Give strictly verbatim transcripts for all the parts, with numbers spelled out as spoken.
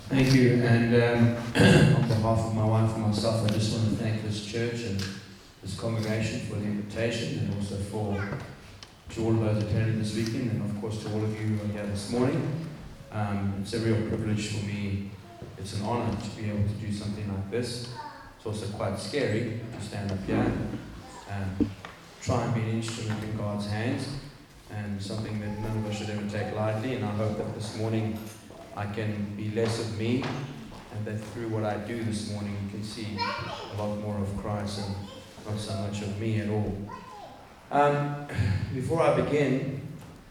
Thank you, and um, on behalf of my wife and myself, I just want to thank this church and this congregation for the invitation, and also for to all of those attending this weekend, and of course to all of you who are here this morning. Um, it's a real privilege for me. It's an honor to be able to do something like this. It's also quite scary to stand up here and try and be an instrument in God's hands, and something that none of us should ever take lightly. And I hope that this morning I can be less of me, and that through what I do this morning you can see a lot more of Christ and not so much of me at all. Um, before I begin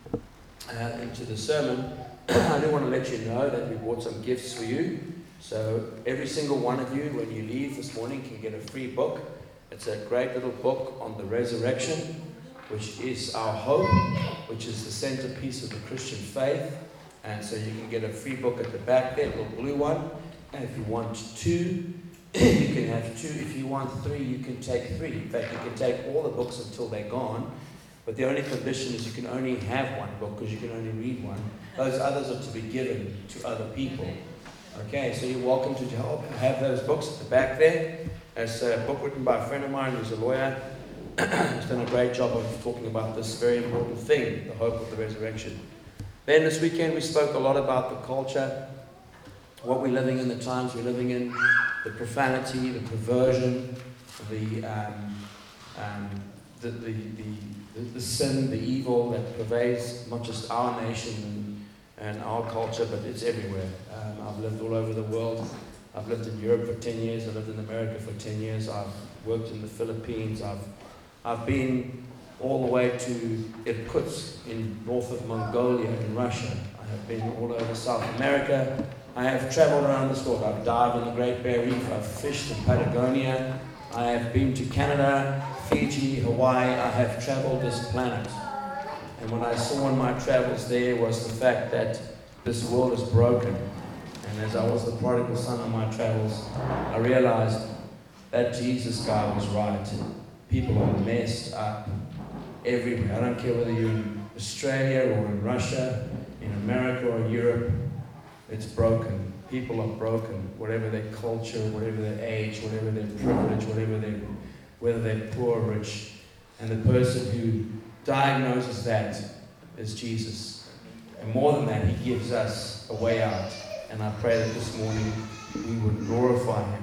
uh, into the sermon, I do want to let you know that we bought some gifts for you. So every single one of you, when you leave this morning, can get a free book. It's a great little book on the resurrection, which is our hope, which is the centerpiece of the Christian faith. And so you can get a free book at the back there, a little blue one. And if you want two, you can have two. If you want three, you can take three. In fact, you can take all the books until they're gone. But the only condition is you can only have one book, because you can only read one. Those others are to be given to other people. Okay, so you're welcome to help have those books at the back there. There's a book written by a friend of mine who's a lawyer. He's done a great job of talking about this very important thing, the hope of the resurrection. Then this weekend we spoke a lot about the culture, what we're living in, the times we're living in, the profanity, the perversion, the um, um, the, the, the, the sin, the evil that pervades not just our nation and, and our culture, but it's everywhere. Um, I've lived all over the world. I've lived in Europe for ten years. I've lived in America for ten years. I've worked in the Philippines. I've I've been all the way to Irkutsk in north of Mongolia in Russia. I have been all over South America. I have traveled around this world. I've dived in the Great Barrier Reef. I've fished in Patagonia. I have been to Canada, Fiji, Hawaii. I have traveled this planet. And what I saw in my travels there was the fact that this world is broken. And as I was the prodigal son on my travels, I realized that Jesus guy was right. People are messed up everywhere. I don't care whether you're in Australia or in Russia, in America or Europe, it's broken. People are broken, whatever their culture, whatever their age, whatever their privilege, whatever their, whether they're poor or rich. And the person who diagnoses that is Jesus. And more than that, he gives us a way out. And I pray that this morning we would glorify him.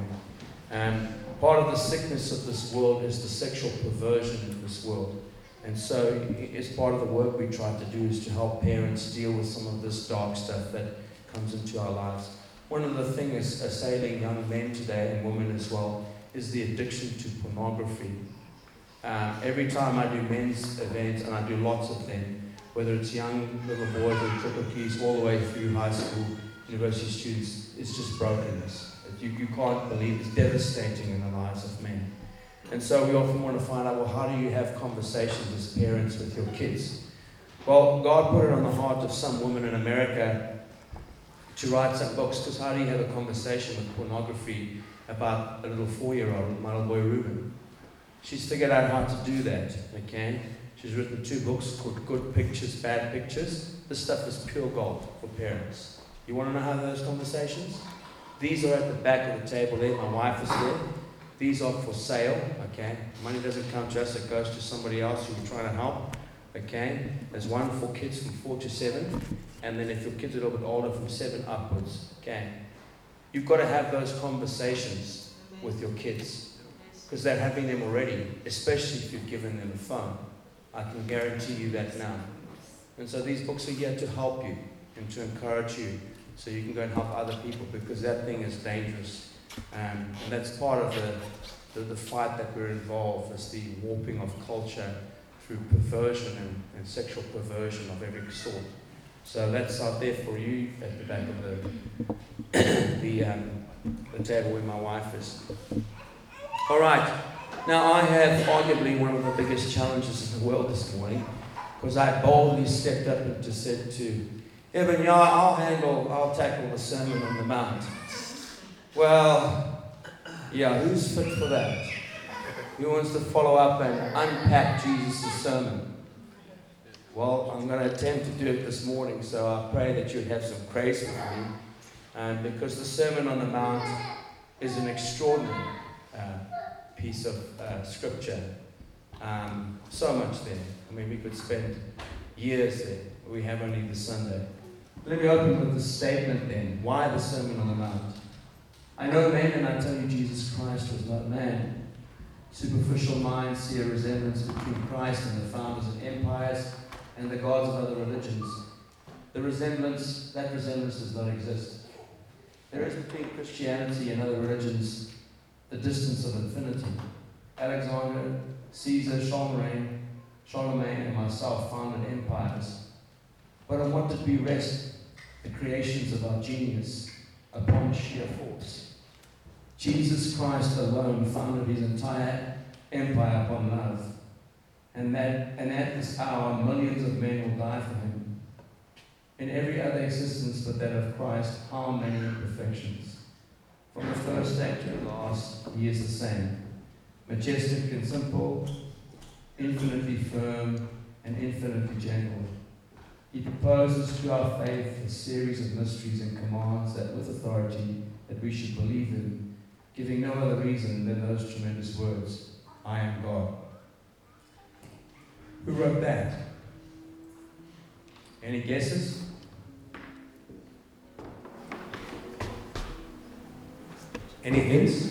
And part of the sickness of this world is the sexual perversion in this world. And so, as part of the work we try to do is to help parents deal with some of this dark stuff that comes into our lives. One of the things assailing young men today, and women as well, is the addiction to pornography. Um, every time I do men's events, and I do lots of them, whether it's young little boys or triple keys, all the way through high school, university students, it's just brokenness. You, you can't believe it's devastating in the lives of men. And so we often want to find out, well, how do you have conversations as parents with your kids? Well, God put it on the heart of some women in America to write some books, because how do you have a conversation with pornography about a little four-year-old, my little boy Reuben? She's figured out how to do that, okay? She's written two books called Good Pictures, Bad Pictures. This stuff is pure gold for parents. You want to know how to have those conversations? These are at the back of the table there. My wife is there. These are for sale, okay? Money doesn't come to us, it goes to somebody else who we're trying to help, okay? There's one for kids from four to seven, and then if your kids are a little bit older, from seven upwards, okay? You've got to have those conversations with your kids, because they're having them already, especially if you've given them a phone. I can guarantee you that now. And so these books are here to help you and to encourage you, so you can go and help other people, because that thing is dangerous. Um, and that's part of the, the, the fight that we're involved, is the warping of culture through perversion and, and sexual perversion of every sort. So that's out there for you at the back of the, the, um, the table where my wife is. All right. Now I have arguably one of the biggest challenges in the world this morning, because I boldly stepped up and just said to Evan, yeah, I'll handle, I'll tackle the Sermon on the Mount. Well, yeah, who's fit for that? Who wants to follow up and unpack Jesus' sermon? Well, I'm going to attempt to do it this morning, so I pray that you'd have some grace with me. Um, because the Sermon on the Mount is an extraordinary uh, piece of uh, scripture. Um, so much there. I mean, we could spend years there. We have only the Sunday. Let me open with this statement then. Why the Sermon on the Mount? I know men, and I tell you Jesus Christ was not man. Superficial minds see a resemblance between Christ and the founders of empires and the gods of other religions. The resemblance, that resemblance does not exist. There is between Christianity and other religions the distance of infinity. Alexander, Caesar, Charlemagne, Charlemagne and myself founded empires. But on what did we rest the creations of our genius? Upon sheer force. Jesus Christ alone founded his entire empire upon love. And that and at this hour millions of men will die for him. In every other existence but that of Christ, how many imperfections. From the first act to the last, he is the same. Majestic and simple, infinitely firm and infinitely gentle. He proposes to our faith a series of mysteries and commands that with authority that we should believe in, giving no other reason than those tremendous words, I am God. Who wrote that? Any guesses? Any hints?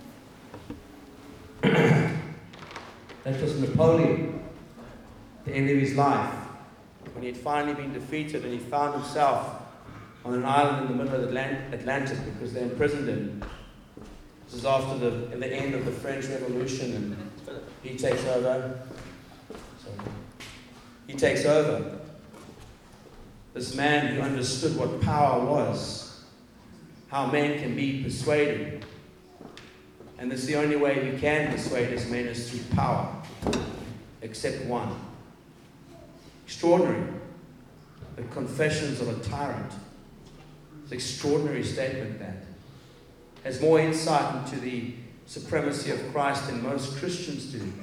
That was Napoleon, the end of his life, when he had finally been defeated and he found himself on an island in the middle of the Atlantic because they imprisoned him. This is after the, in the end of the French Revolution, and he takes over. Sorry. He takes over. This man who understood what power was, how men can be persuaded. And this is the only way we can persuade us men is through power, except one. Extraordinary. The Confessions of a Tyrant. It's an extraordinary statement that has more insight into the supremacy of Christ than most Christians do.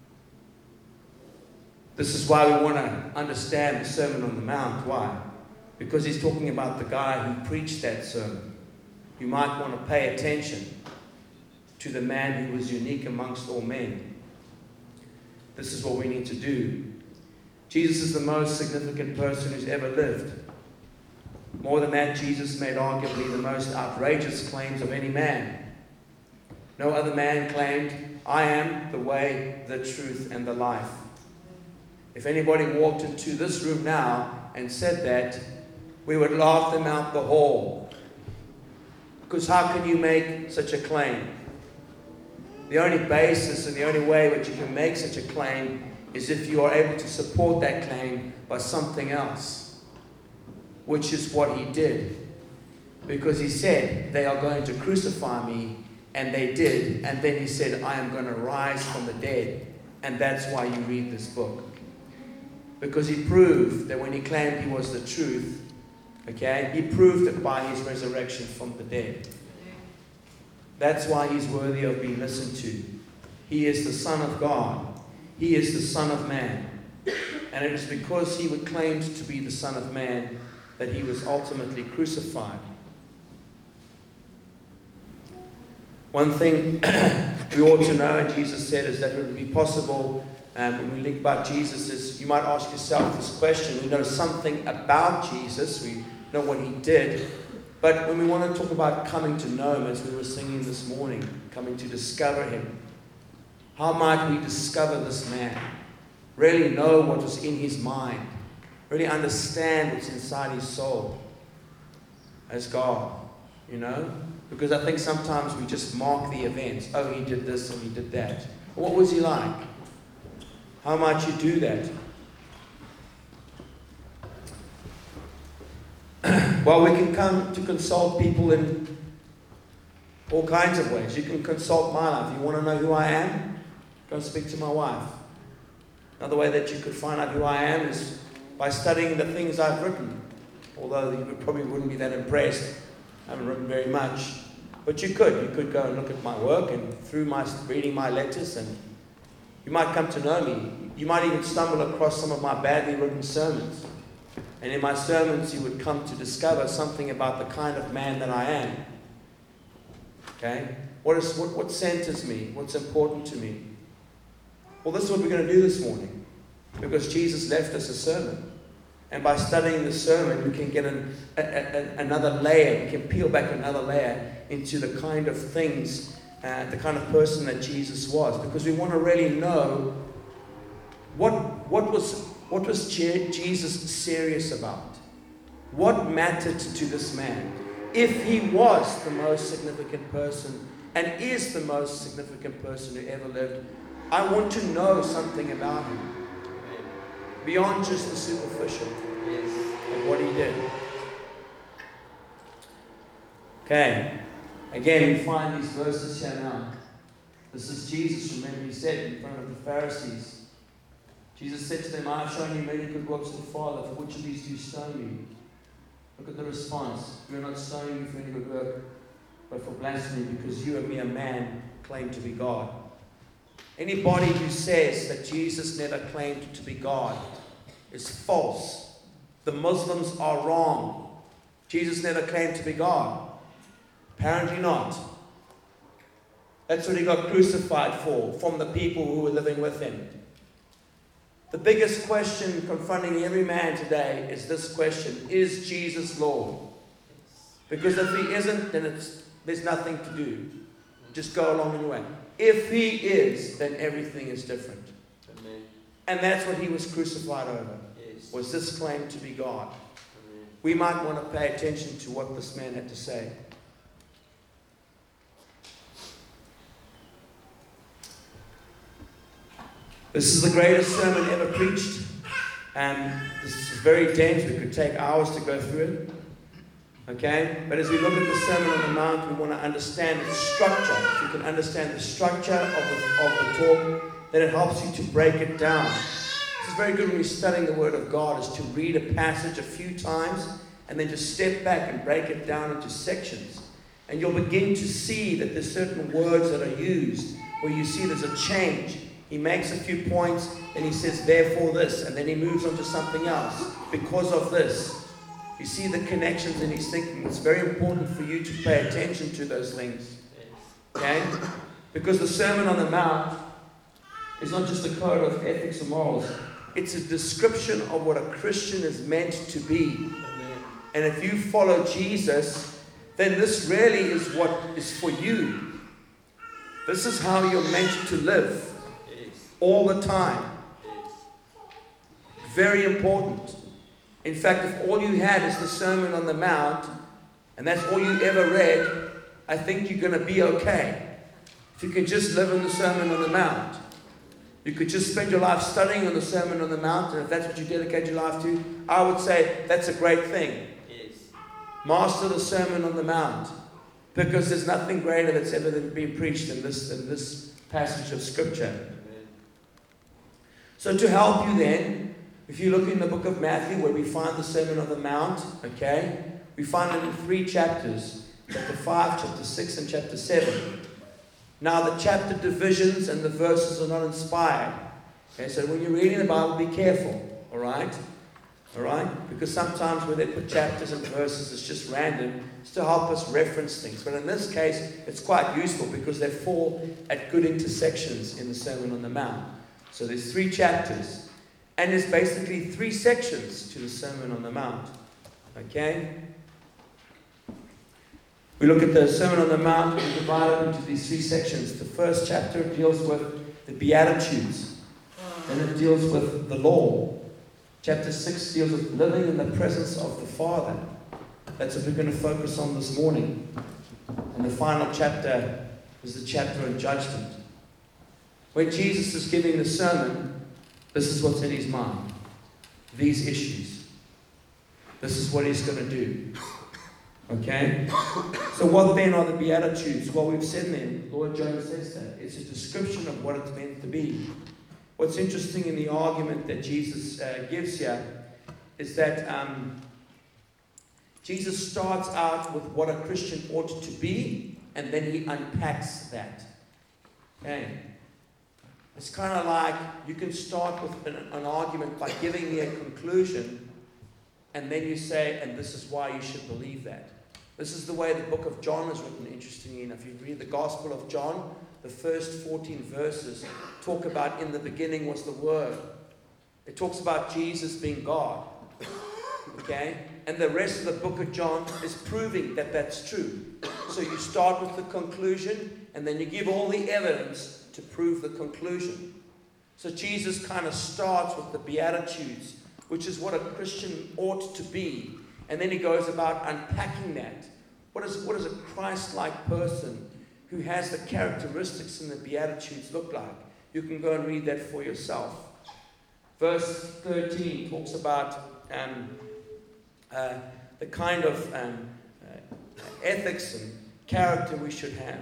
This is why we want to understand the Sermon on the Mount. Why? Because he's talking about the guy who preached that sermon. You might want to pay attention to the man who was unique amongst all men. This is what we need to do. Jesus is the most significant person who's ever lived. More than that, Jesus made arguably the most outrageous claims of any man. No other man claimed, I am the way, the truth, and the life. If anybody walked into this room now and said that, we would laugh them out the hall. Because how can you make such a claim? The only basis and the only way that you can make such a claim is if you are able to support that claim by something else, which is what he did. Because he said, they are going to crucify me, and they did. And then he said, I am going to rise from the dead. And that's why you read this book. Because he proved that when he claimed he was the truth, okay, he proved it by his resurrection from the dead. That's why he's worthy of being listened to. He is the Son of God. He is the Son of Man. And it is because he claimed to be the Son of Man that he was ultimately crucified. One thing we ought to know, and Jesus said, is that it would be possible, um, when we think about Jesus, is you might ask yourself this question. We know something about Jesus. We know what he did. But when we want to talk about coming to know him, as we were singing this morning, coming to discover him, how might we discover this man? Really know what was in his mind. Really understand what's inside his soul as God, you know? Because I think sometimes we just mark the events. Oh, he did this and he did that. What was he like? How might you do that? Well, we can come to consult people in all kinds of ways. You can consult my life. You want to know who I am? Go and speak to my wife. Another way that you could find out who I am is by studying the things I've written. Although you probably wouldn't be that impressed. I haven't written very much. But you could. You could go and look at my work, and through my reading my letters, and you might come to know me. You might even stumble across some of my badly written sermons. And in my sermons, you would come to discover something about the kind of man that I am. Okay? What is what, what centers me? What's important to me? Well, this is what we're going to do this morning. Because Jesus left us a sermon. And by studying the sermon, we can get an, a, a, another layer. We can peel back another layer into the kind of things, uh, the kind of person that Jesus was. Because we want to really know what, what was, what was Je- Jesus serious about. What mattered to this man? If he was the most significant person and is the most significant person who ever lived, I want to know something about him. Beyond just the superficial of what he did. Okay. Again, we find these verses here now. This is Jesus, remember, he said in front of the Pharisees. Jesus said to them, I have shown you many good works of the Father. For which of these do you stone me? Look at the response. We are not stoning you for any good work, but for blasphemy, because you and me, a man, claim to be God. Anybody who says that Jesus never claimed to be God is false. The Muslims are wrong. Jesus never claimed to be God. Apparently not. That's what he got crucified for, from the people who were living with him. The biggest question confronting every man today is this question: is Jesus Lord? Because if he isn't, then it's, there's nothing to do. Just go along your way. If he is, then everything is different. Amen. And that's what he was crucified over. Yes. Was this claim to be God? Amen. We might want to pay attention to what this man had to say. This is the greatest sermon ever preached. And this is very dense. We could take hours to go through it. Okay? But as we look at the Sermon on the Mount, we want to understand its structure. If you can understand the structure of the, of the talk, then it helps you to break it down. This is very good when you're studying the Word of God, is to read a passage a few times and then just step back and break it down into sections. And you'll begin to see that there's certain words that are used where you see there's a change. He makes a few points, and he says, therefore this, and then he moves on to something else, because of this. You see the connections in his thinking. It's very important for you to pay attention to those things. Okay? Because the Sermon on the Mount is not just a code of ethics or morals. It's a description of what a Christian is meant to be. And if you follow Jesus, then this really is what is for you. This is how you're meant to live. All the time. Very important. In fact, if all you had is the Sermon on the Mount, and that's all you ever read, I think you're going to be okay. If you can just live in the Sermon on the Mount. You could just spend your life studying on the Sermon on the Mount, and if that's what you dedicate your life to, I would say that's a great thing. Yes. Master the Sermon on the Mount. Because there's nothing greater that's ever been preached than this, than this passage of Scripture. So to help you then, if you look in the book of Matthew where we find the Sermon on the Mount, okay, we find it in three chapters, chapter five, chapter six, and chapter seven. Now the chapter divisions and the verses are not inspired. Okay, so when you're reading the Bible, be careful, all right? All right? Because sometimes when they put chapters and verses, it's just random. It's to help us reference things. But in this case, it's quite useful because they fall at good intersections in the Sermon on the Mount. So there's three chapters, and there's basically three sections to the Sermon on the Mount. Okay? We look at the Sermon on the Mount, we divide it into these three sections. The first chapter deals with the Beatitudes. Then it deals with the law. Chapter six deals with living in the presence of the Father. That's what we're going to focus on this morning. And the final chapter is the chapter on judgment. When Jesus is giving the sermon, this is what's in his mind. These issues. This is what he's going to do. Okay? So what then are the Beatitudes? Well, we've said them. Lord John says that. It's a description of what it's meant to be. What's interesting in the argument that Jesus uh, gives here is that um, Jesus starts out with what a Christian ought to be, and then he unpacks that. Okay? It's kind of like you can start with an, an argument by giving me a conclusion, And then you say, and this is why you should believe that. This is the way the book of John is written, interestingly enough. You read the Gospel of John, the first fourteen verses talk about in the beginning was the Word. It talks about Jesus being God. Okay? And the rest of the book of John is proving that that's true. So you start with the conclusion, and then you give all the evidence to prove the conclusion. So Jesus kind of starts with the Beatitudes, which is what a Christian ought to be. And then he goes about unpacking that. What is, what does a Christ-like person who has the characteristics in the Beatitudes look like? You can go and read that for yourself. Verse thirteen talks about um, uh, the kind of um, uh, ethics and character we should have.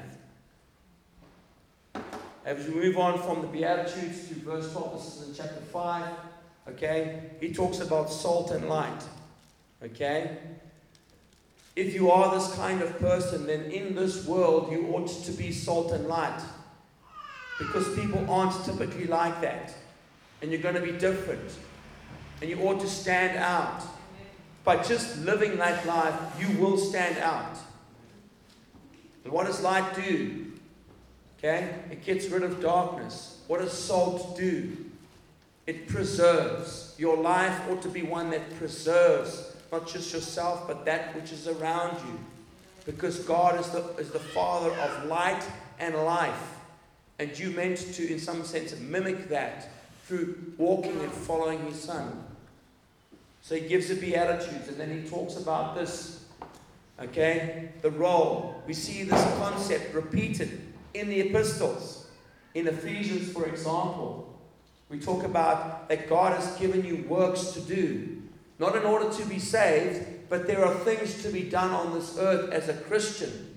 As we move on from the Beatitudes to verse twelve, this is in chapter five, okay, he talks about salt and light, okay? If you are this kind of person, then in this world you ought to be salt and light, because people aren't typically like that, and you're going to be different, and you ought to stand out. By just living that life, you will stand out. And what does light do? Okay? It gets rid of darkness. What does salt do? It preserves. Your life ought to be one that preserves not just yourself, but that which is around you. Because God is the, is the Father of light and life. And you meant to, in some sense, mimic that through walking and following His Son. So He gives the Beatitudes, and then He talks about this. Okay? The role. We see this concept repeated in the epistles. In Ephesians, for example, we talk about that God has given you works to do. Not in order to be saved, but there are things to be done on this earth as a Christian.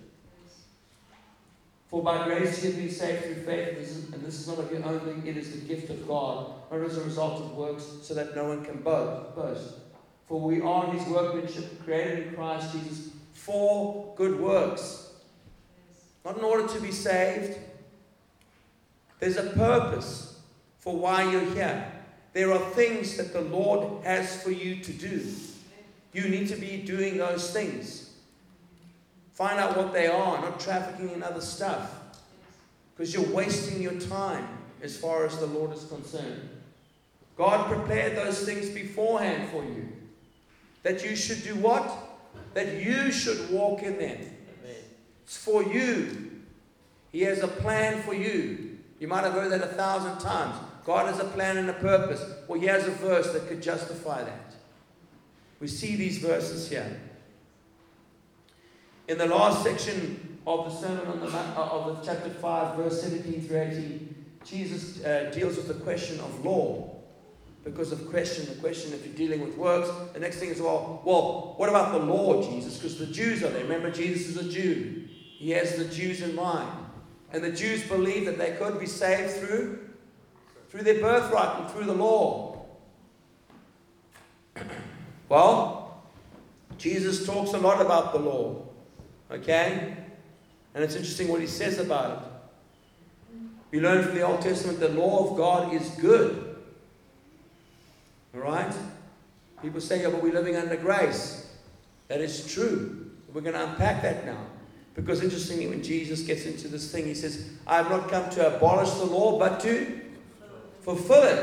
For by grace you have been saved through faith, and this is not of your own thing, it is the gift of God, not as a result of works, so that no one can boast. For we are His workmanship, created in Christ Jesus, for good works. Not in order to be saved. There's a purpose for why you're here. There are things that the Lord has for you to do. You need to be doing those things. Find out what they are, not trafficking in other stuff. Because you're wasting your time as far as the Lord is concerned. God prepared those things beforehand for you. That you should do what? That you should walk in them. It's for you. He has a plan for you. You might have heard that a thousand times. God has a plan and a purpose. Well, he has a verse that could justify that. We see these verses here. In the last section of the Sermon on the Mount, of the chapter five, verse seventeen through eighteen, Jesus uh, deals with the question of law. Because of question, the question if you're dealing with works, the next thing is, well, well, what about the law, Jesus? Because the Jews are there. Remember, Jesus is a Jew. He has the Jews in mind. And the Jews believed that they could be saved through, through their birthright and through the law. Well, Jesus talks a lot about the law. Okay? And it's interesting what he says about it. We learn from the Old Testament the law of God is good. Alright? People say, yeah, but we're living under grace. That is true. We're going to unpack that now. Because interestingly, when Jesus gets into this thing, he says, I have not come to abolish the law, but to fulfill it.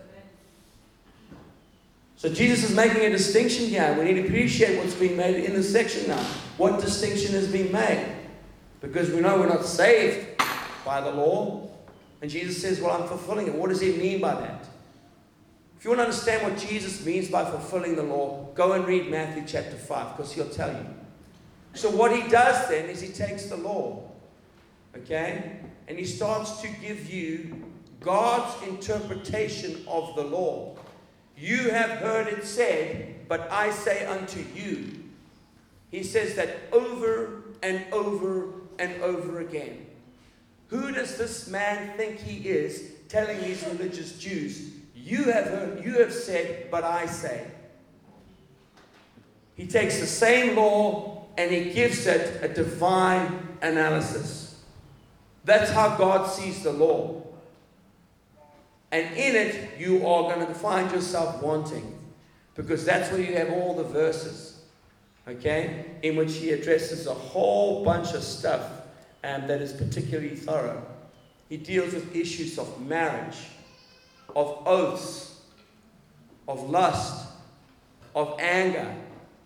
So Jesus is making a distinction here. We need to appreciate what's being made in this section now. What distinction has been made? Because we know we're not saved by the law. And Jesus says, well, I'm fulfilling it. What does he mean by that? If you want to understand what Jesus means by fulfilling the law, go and read Matthew chapter five, because he'll tell you. So what he does then is he takes the law, okay, and he starts to give you God's interpretation of the law. You have heard it said, but I say unto you. He says that over and over and over again. Who does this man think he is telling these religious Jews, you have heard, you have said, but I say. He takes the same law and he gives it a divine analysis. That's how God sees the law. And in it, you are going to find yourself wanting. Because that's where you have all the verses, okay, in which he addresses a whole bunch of stuff um, that is particularly thorough. He deals with issues of marriage, of oaths, of lust, of anger.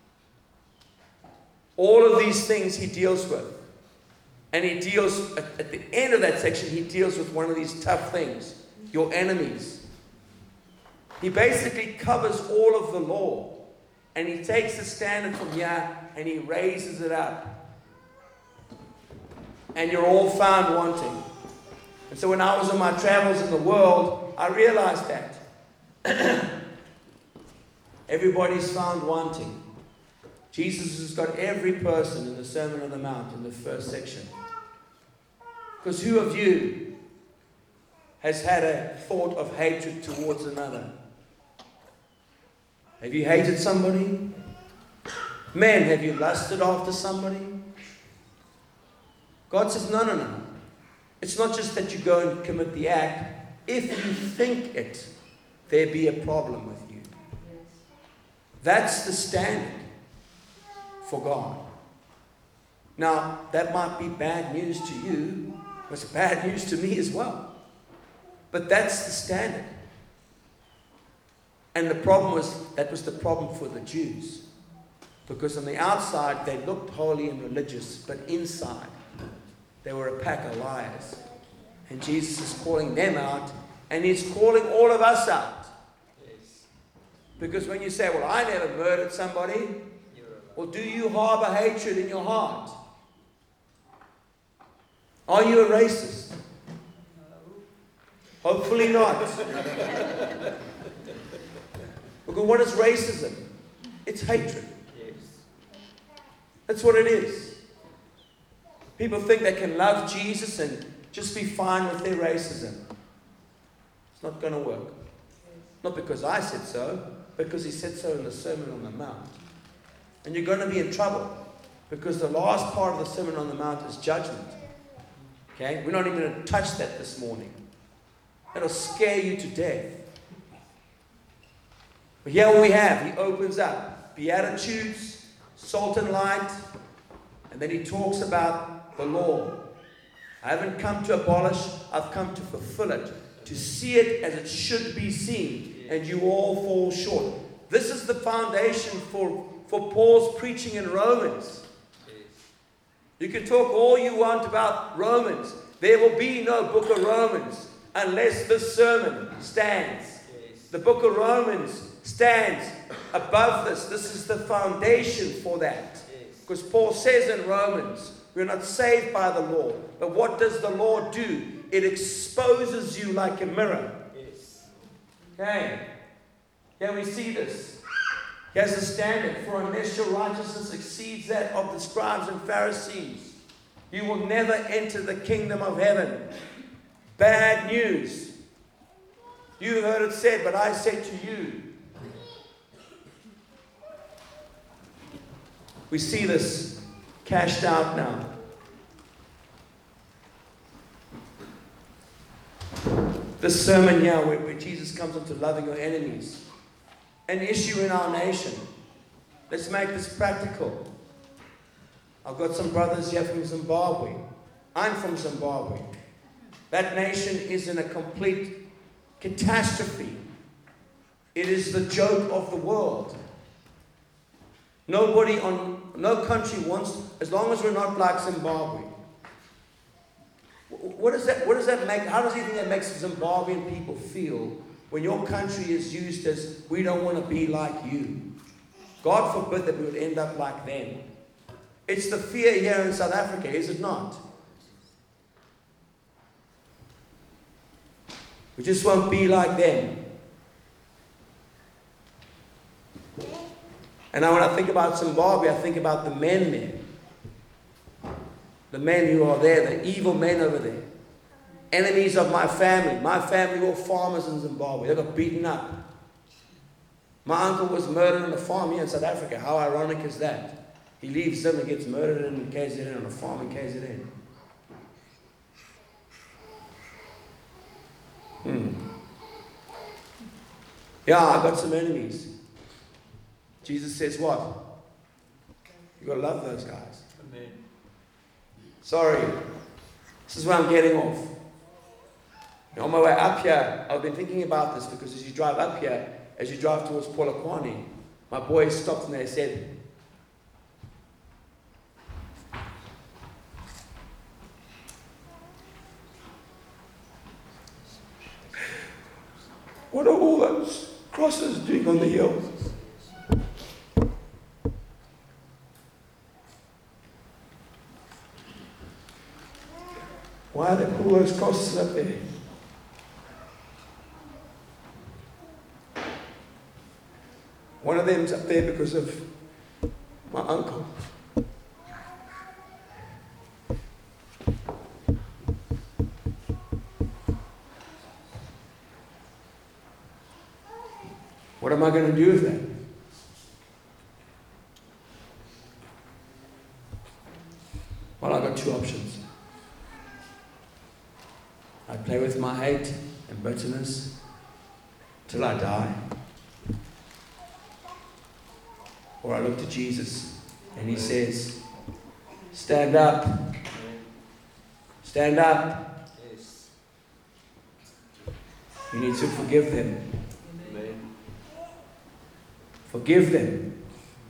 All of these things he deals with. And he deals, at, at the end of that section, he deals with one of these tough things, your enemies. He basically covers all of the law. And he takes the standard from here and he raises it up. And you're all found wanting. And so when I was on my travels in the world, I realized that. Everybody's found wanting. Jesus has got every person in the Sermon on the Mount in the first section. Because who of you has had a thought of hatred towards another? Have you hated somebody? Men, have you lusted after somebody? God says, no, no, no. It's not just that you go and commit the act. If you think it, there be a problem with you. That's the standard for God. Now, that might be bad news to you. It's bad news to me as well. But that's the standard. And the problem was, that was the problem for the Jews. Because on the outside, they looked holy and religious, but inside, they were a pack of liars. And Jesus is calling them out, and he's calling all of us out. Yes. Because when you say, well, I never murdered somebody, well, do you harbor hatred in your heart? Are you a racist? Hopefully not. Because what is racism? It's hatred. Yes. That's what it is. People think they can love Jesus and just be fine with their racism. It's not going to work. Not because I said so, because he said so in the Sermon on the Mount. And you're going to be in trouble, because the last part of the Sermon on the Mount is judgment. Okay? We're not even going to touch that this morning. That'll scare you to death. But here we have, he opens up Beatitudes, salt and light, and then he talks about the law. I haven't come to abolish, I've come to fulfill it, to see it as it should be seen, and you all fall short. This is the foundation for, for Paul's preaching in Romans. You can talk all you want about Romans. There will be no book of Romans unless this sermon stands. The book of Romans stands above this. This is the foundation for that. Because Paul says in Romans, we're not saved by the law. But what does the law do? It exposes you like a mirror. Okay. Here we see this. Here's the standard. For unless your righteousness exceeds that of the scribes and Pharisees, you will never enter the kingdom of heaven. Bad news. You heard it said, but I say to you. We see this cashed out now. This sermon here, where, where Jesus comes into loving your enemies. An issue in our nation. Let's make this practical. I've got some brothers here from Zimbabwe. I'm from Zimbabwe. That nation is in a complete catastrophe. It is the joke of the world. Nobody on, no country wants, as long as we're not like Zimbabwe. What does that, what does that make, how does he think that makes Zimbabwean people feel when your country is used as, we don't want to be like you? God forbid that we would end up like them. It's the fear here in South Africa, is it not? We just won't be like them. And now when I think about Zimbabwe, I think about the men there. The men who are there, the evil men over there. Enemies of my family. My family were farmers in Zimbabwe. They got beaten up. My uncle was murdered on a farm here in South Africa. How ironic is that? He leaves them and gets murdered in K Z N on a farm in K Z N. Hmm. Yeah, I got some enemies. Jesus says what? You've got to love those guys. Amen. Sorry. This is where I'm getting off. And on my way up here, I've been thinking about this because as you drive up here, as you drive towards Polokwane, my boys stopped and they said, what are all those crosses doing on the hill? Why do they put all those crosses up there? One of them's up there because of my uncle. What am I going to do with that? Well, I've got two options. I play with my hate and bitterness till I die. Or I look to Jesus and he says, stand up. Stand up. You need to forgive them. Forgive them.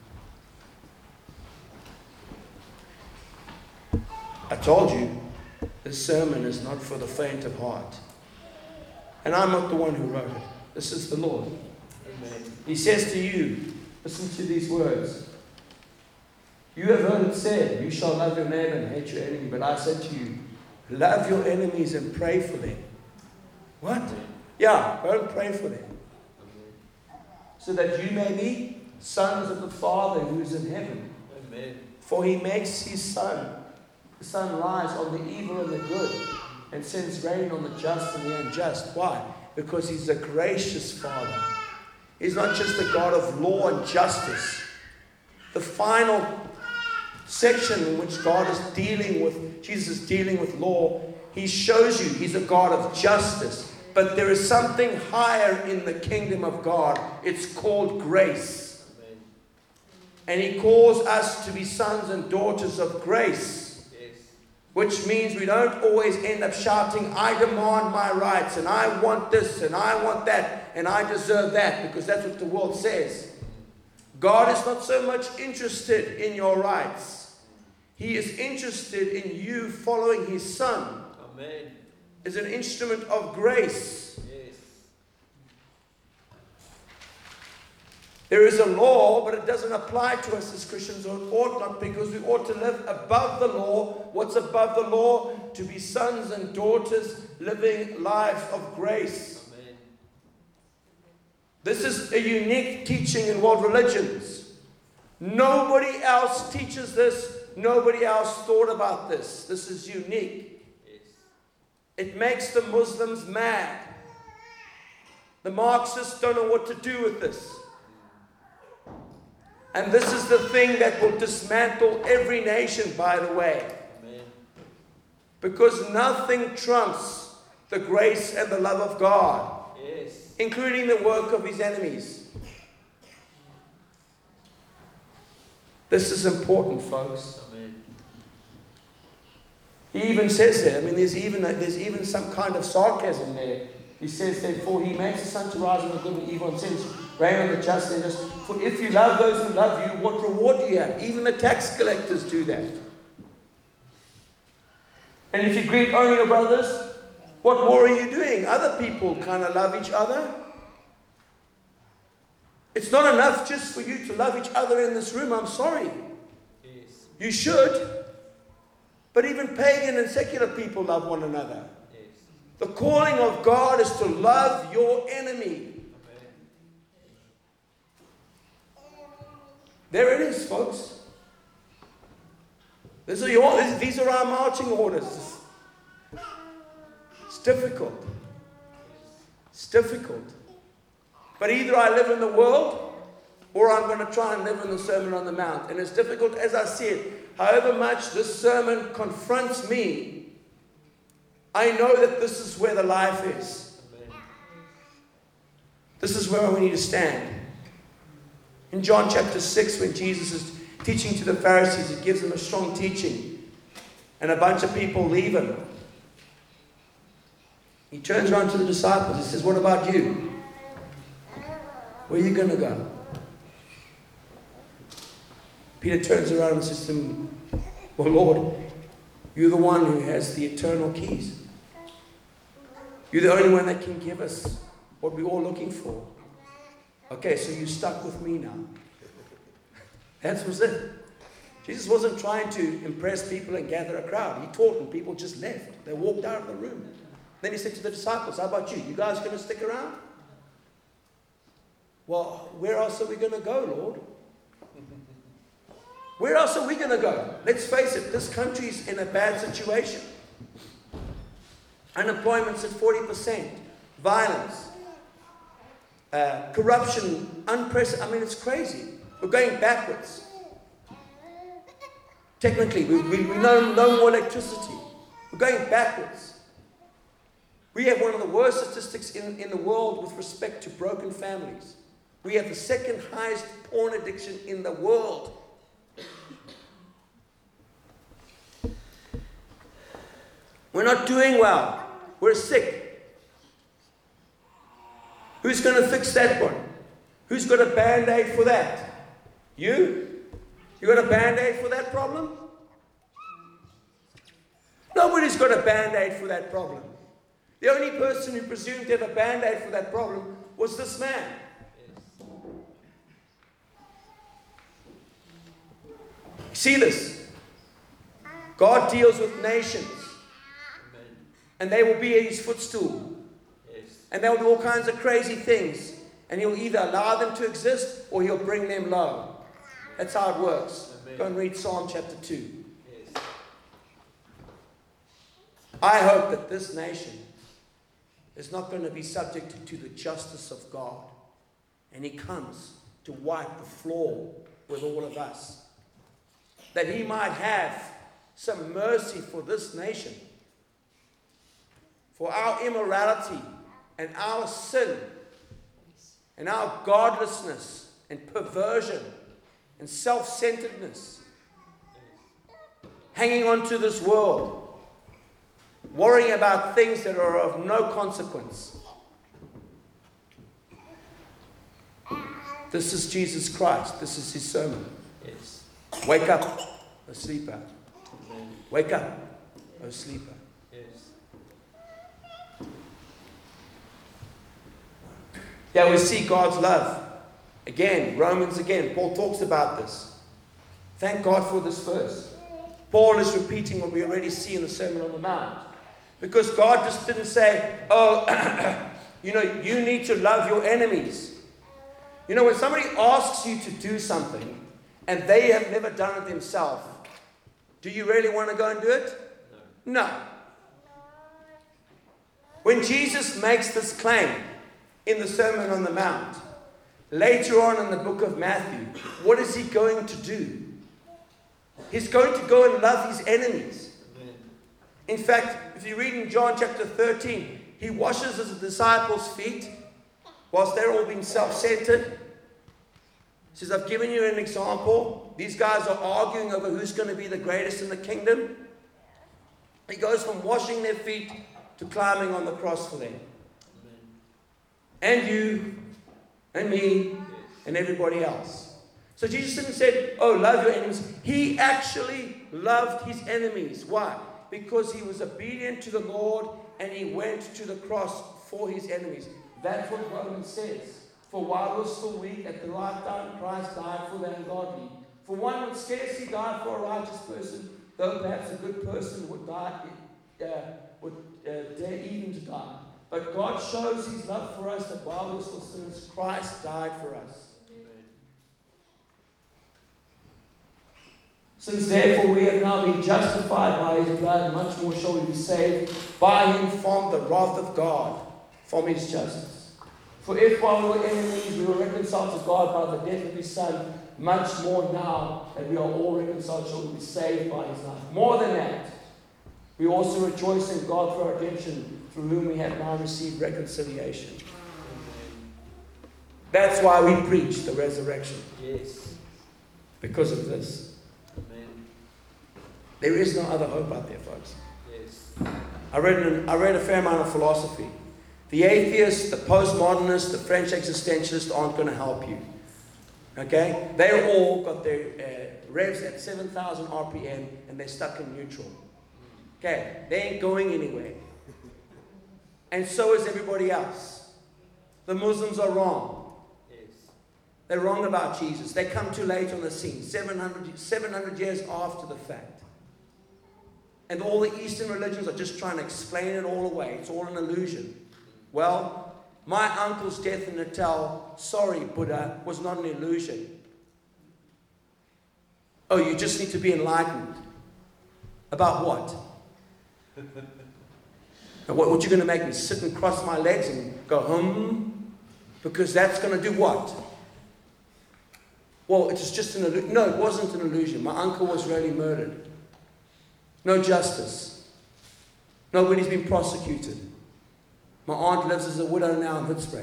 I told you, this sermon is not for the faint of heart. And I'm not the one who wrote it. This is the Lord. Amen. He says to you, listen to these words. You have heard it said, you shall love your neighbor and hate your enemy. But I said to you, love your enemies and pray for them. What? Yeah, go and pray for them. So that you may be sons of the Father who is in heaven. Amen. For he makes his sun, the sun rise on the evil and the good, and sends rain on the just and the unjust. Why? Because he's a gracious Father. He's not just a God of law and justice. The final section in which God is dealing with, Jesus is dealing with law, he shows you he's a God of justice. But there is something higher in the kingdom of God. It's called grace. Amen. And he calls us to be sons and daughters of grace. Yes. Which means we don't always end up shouting, I demand my rights, and I want this, and I want that, and I deserve that, because that's what the world says. God is not so much interested in your rights. He is interested in you following his Son. Amen. Is an instrument of grace. Yes. There is a law, but it doesn't apply to us as Christians, or it ought not, because we ought to live above the law. What's above the law? To be sons and daughters living lives of grace. Amen. This is a unique teaching in world religions. Nobody else teaches this. Nobody else thought about this. This is unique. It makes the Muslims mad. The Marxists don't know what to do with this. And this is the thing that will dismantle every nation, by the way. Amen. Because nothing trumps the grace and the love of God, yes, including the work of his enemies. This is important, folks. Amen. He even says there, I mean, there's even, there's even some kind of sarcasm there. He says, therefore, he makes the sun to rise on the good and evil and sends rain on the just and just. For if you love those who love you, what reward do you have? Even the tax collectors do that. And if you greet only your brothers, what more are you doing? Other people kind of love each other. It's not enough just for you to love each other in this room. I'm sorry. Yes. You should. But even pagan and secular people love one another. Yes. The calling of God is to love your enemy. Amen. There it is, folks. These are, your, these are our marching orders. It's difficult. It's difficult. But either I live in the world, or I'm going to try and live in the Sermon on the Mount. And it's difficult, as I said. However much this sermon confronts me, I know that this is where the life is. Amen. This is where we need to stand. In John chapter six, when Jesus is teaching to the Pharisees, he gives them a strong teaching. And a bunch of people leave him. He turns around to the disciples. He says, what about you? Where are you going to go? Peter turns around and says to him, well, Lord, you're the one who has the eternal keys. You're the only one that can give us what we're all looking for. Okay, so you're stuck with me now. That was it. Jesus wasn't trying to impress people and gather a crowd. He taught and people just left. They walked out of the room. Then he said to the disciples, how about you? You guys going to stick around? Well, where else are we going to go, Lord? Where else are we going to go? Let's face it, this country's in a bad situation. Unemployment's at forty percent. Violence. Uh, corruption. Unprecedented. I mean, it's crazy. We're going backwards. Technically, we, we, we know no more electricity. We're going backwards. We have one of the worst statistics in, in the world with respect to broken families. We have the second highest porn addiction in the world. We're not doing well. We're sick. Who's going to fix that one? Who's got a band-aid for that? You? You got a band-aid for that problem? Nobody's got a band-aid for that problem. The only person who presumed to have a band-aid for that problem was this man. See this? God deals with nations. And they will be at his footstool. And they will do all kinds of crazy things. And he'll either allow them to exist or he'll bring them low. That's how it works. Amen. Go and read Psalm chapter two. Yes. I hope that this nation is not going to be subject to the justice of God. And he comes to wipe the floor with all of us. That he might have some mercy for this nation. For our immorality and our sin and our godlessness and perversion and self-centeredness, hanging on to this world, worrying about things that are of no consequence. This is Jesus Christ. This is his sermon. Yes. Wake up, O sleeper. Amen. Wake up, O sleeper. Yes. Yeah, we see God's love. Again, Romans again, Paul talks about this. Thank God for this verse. Paul is repeating what we already see in the Sermon on the Mount. Because God just didn't say, oh, you know, you need to love your enemies. You know, when somebody asks you to do something and they have never done it themselves, do you really want to go and do it? No. No. When Jesus makes this claim in the Sermon on the Mount, later on in the book of Matthew, what is he going to do? He's going to go and love his enemies. Amen. In fact, if you read in John chapter thirteen, he washes his disciples' feet whilst they're all being self-centered. He says, I've given you an example. These guys are arguing over who's going to be the greatest in the kingdom. He goes from washing their feet to climbing on the cross for them. Amen. And you, and me, and everybody else. So Jesus didn't say, oh, love your enemies. He actually loved his enemies. Why? Because he was obedient to the Lord and he went to the cross for his enemies. That's what Romans says. For while we're still weak, at the right time, Christ died for the ungodly. For one would scarcely die for a righteous person, though perhaps a good person would die, uh, would uh, dare even to die. But God shows his love for us that while we're still sinners, Christ died for us. Amen. Since therefore we have now been justified by his blood, much more shall we be saved by him from the wrath of God, from his justice. For if while we were enemies we were reconciled to God by the death of his Son, much more now that we are all reconciled shall we be saved by his life. More than that, we also rejoice in God for our redemption, through whom we have now received reconciliation. That's why we preach the resurrection. Yes. Because of this. Amen. There is no other hope out there, folks. Yes. I read, an, I read a fair amount of philosophy. The atheists, the postmodernists, the French existentialists aren't going to help you. Okay? They all got their uh, revs at seven thousand R P M and they're stuck in neutral. Okay? They ain't going anywhere. And so is everybody else. The Muslims are wrong. Yes. They're wrong about Jesus. They come too late on the scene, seven hundred, seven hundred years after the fact. And all the Eastern religions are just trying to explain it all away. It's all an illusion. Well, my uncle's death in Natal, sorry, Buddha, was not an illusion. Oh, you just need to be enlightened. About what? And what, what, you going to make me sit and cross my legs and go, hmm? Because that's going to do what? Well, it's just an illusion. No, it wasn't an illusion. My uncle was really murdered. No justice. Nobody's been prosecuted. My aunt lives as a widow now in Hoedspruit.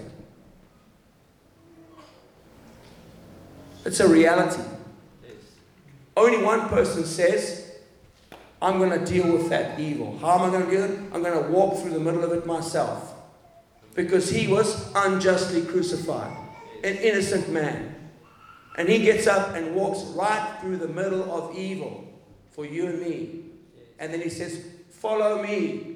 It's a reality. Yes. Only one person says, I'm going to deal with that evil. How am I going to do it? I'm going to walk through the middle of it myself. Because he was unjustly crucified. An innocent man. And he gets up and walks right through the middle of evil for you and me. And then he says, follow me.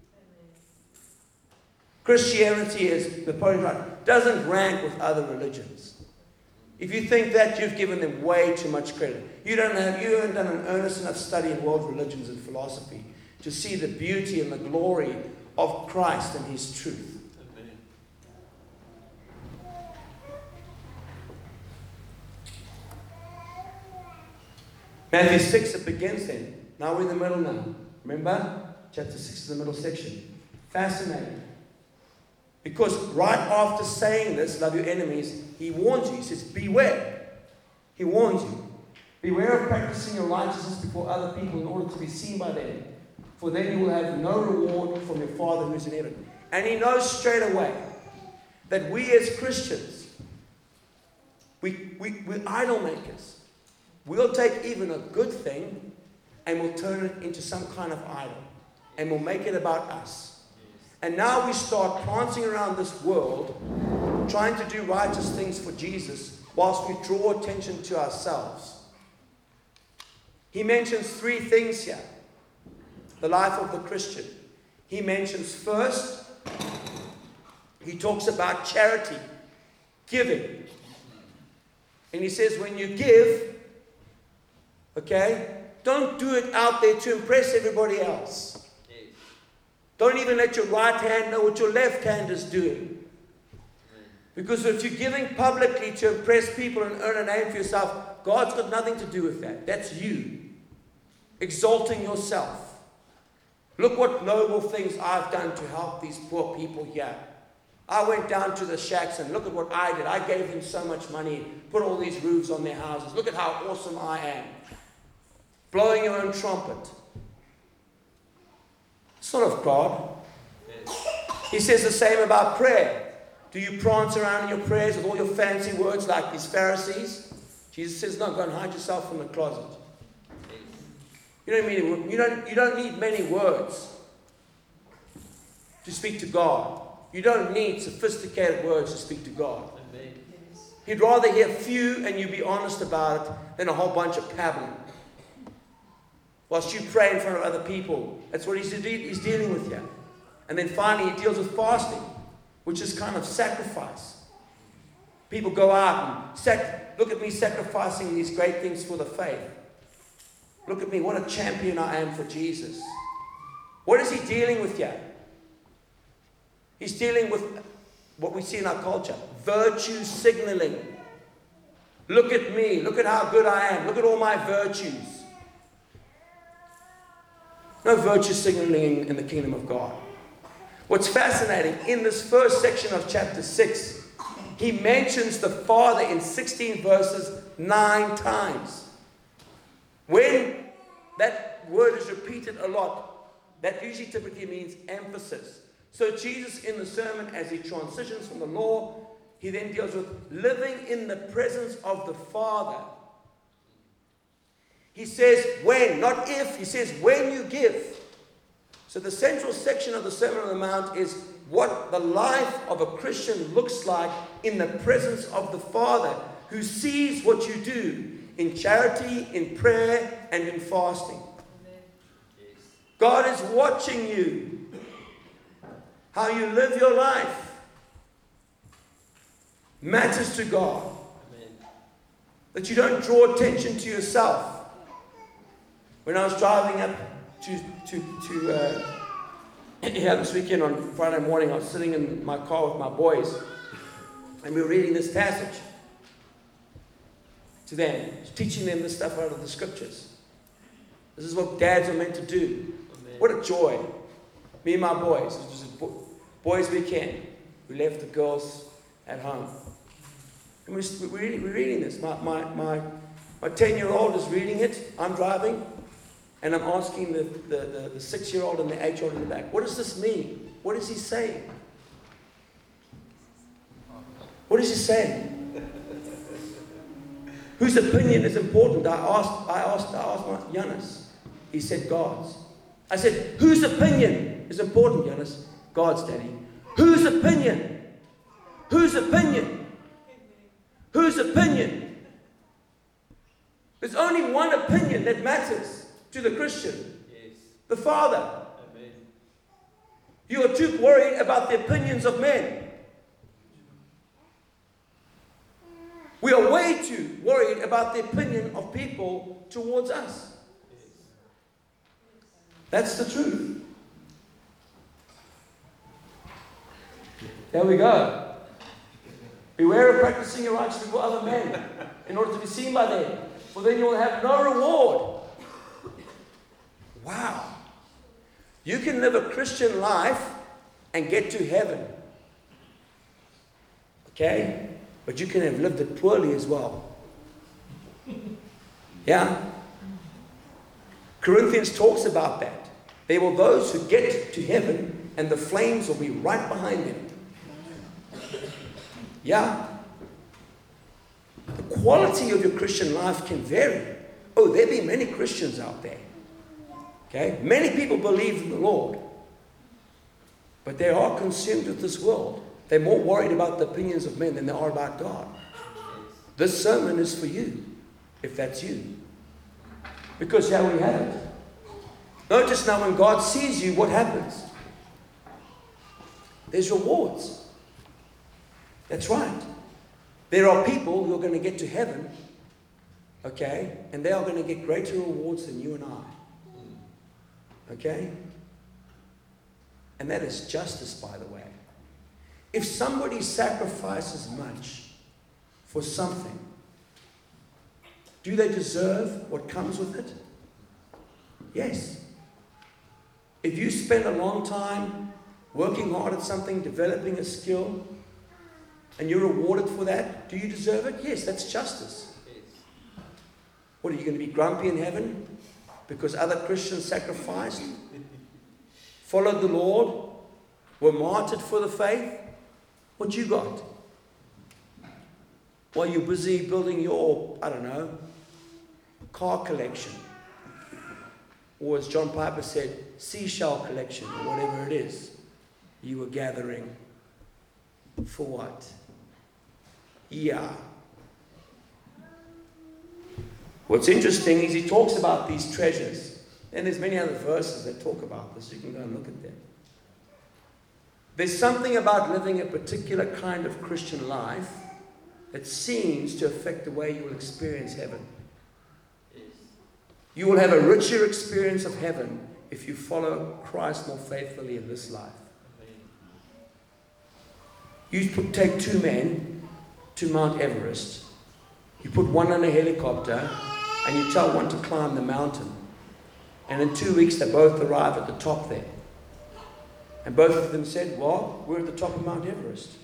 Christianity, is the point right, doesn't rank with other religions. If you think that, you've given them way too much credit. You don't have, you haven't done an earnest enough study in world religions and philosophy to see the beauty and the glory of Christ and His truth. Amen. Matthew six, it begins then. Now we're in the middle now. Remember? Chapter six is the middle section. Fascinating. Because right after saying this, love your enemies, he warns you. He says, beware. He warns you. Beware of practicing your righteousness before other people in order to be seen by them. For then you will have no reward from your Father who is in heaven. And he knows straight away that we as Christians, we, we, we're idol makers. We'll take even a good thing and we'll turn it into some kind of idol. And we'll make it about us. And now we start prancing around this world, trying to do righteous things for Jesus, whilst we draw attention to ourselves. He mentions three things here. The life of the Christian. He mentions first, he talks about charity, giving. And he says when you give, okay, don't do it out there to impress everybody else. Don't even let your right hand know what your left hand is doing. Because if you're giving publicly to impress people and earn a name for yourself, God's got nothing to do with that. That's you. Exalting yourself. Look what noble things I've done to help these poor people here. I went down to the shacks and look at what I did. I gave them so much money, put all these roofs on their houses. Look at how awesome I am. Blowing your own trumpet. It's not of God. He says the same about prayer. Do you prance around in your prayers with all your fancy words like these Pharisees? Jesus says, no, go and hide yourself from the closet. You don't need, you don't, you don't need many words to speak to God. You don't need sophisticated words to speak to God. He'd rather hear few and you be honest about it than a whole bunch of pabbling. Whilst you pray in front of other people. That's what he's, he's dealing with here. And then finally he deals with fasting, which is kind of sacrifice. People go out and sac- look at me sacrificing these great things for the faith. Look at me, what a champion I am for Jesus. What is he dealing with here? He's dealing with what we see in our culture. Virtue signaling. Look at me, look at how good I am, look at all my virtues. No virtue signaling in the kingdom of God. What's fascinating, in this first section of chapter six, he mentions the Father in sixteen verses nine times. When that word is repeated a lot, that usually typically means emphasis. So Jesus in the sermon, as he transitions from the law he then deals with living in the presence of the Father. He says when, not if. He says when you give. So the central section of the Sermon on the Mount is what the life of a Christian looks like in the presence of the Father, who sees what you do in charity, in prayer, and in fasting. God is watching you, how you live your life matters to God. That you don't draw attention to yourself. When I was driving up to to to uh, here this weekend on Friday morning, I was sitting in my car with my boys, and we were reading this passage to them, teaching them this stuff out of the scriptures. This is what dads are meant to do. Amen. What a joy! Me and my boys. It was a bo- boys' weekend. We left the girls at home, and we're, we're, we're reading this. My my my my ten-year-old is reading it. I'm driving. And I'm asking the, the, the, the six-year-old and the eight-year-old in the back, what does this mean? What is he saying? What is he saying? Whose opinion is important? I asked, I asked, I asked my Giannis. He said God's. I said, whose opinion is important, Giannis? God's, Daddy. Whose opinion? Whose opinion? Whose opinion? There's only one opinion that matters to the Christian. Yes. The Father. Amen. You are too worried about the opinions of men. We are way too worried about the opinion of people towards us. Yes. That's the truth. There we go. Beware of practicing your righteousness before other men in order to be seen by them, for then you will have no reward. Wow. You can live a Christian life and get to heaven. Okay? But you can have lived it poorly as well. Yeah? Corinthians talks about that. There will those who get to heaven and the flames will be right behind them. Yeah? The quality of your Christian life can vary. Oh, there be many Christians out there. Okay? Many people believe in the Lord, but they are consumed with this world. They're more worried about the opinions of men than they are about God. This sermon is for you, if that's you. Because here we have it. Notice now when God sees you, what happens? There's rewards. That's right. There are people who are going to get to heaven, okay, and they are going to get greater rewards than you and I. Okay? And that is justice, by the way. If somebody sacrifices much for something, do they deserve what comes with it? Yes. If you spend a long time working hard at something, developing a skill, and you're rewarded for that, do you deserve it? Yes, that's justice. What, are you going to be grumpy in heaven because other Christians sacrificed, followed the Lord, were martyred for the faith? What you got? While you're busy building your, I don't know, car collection. Or as John Piper said, seashell collection, or whatever it is. You were gathering for what? Yeah. What's interesting is he talks about these treasures. And there's many other verses that talk about this. You can go and look at them. There's something about living a particular kind of Christian life that seems to affect the way you will experience heaven. Yes. You will have a richer experience of heaven if you follow Christ more faithfully in this life. You put, take two men to Mount Everest. You put one on a helicopter and you tell one to climb the mountain. And in two weeks they both arrive at the top there. And both of them said, well, we're at the top of Mount Everest.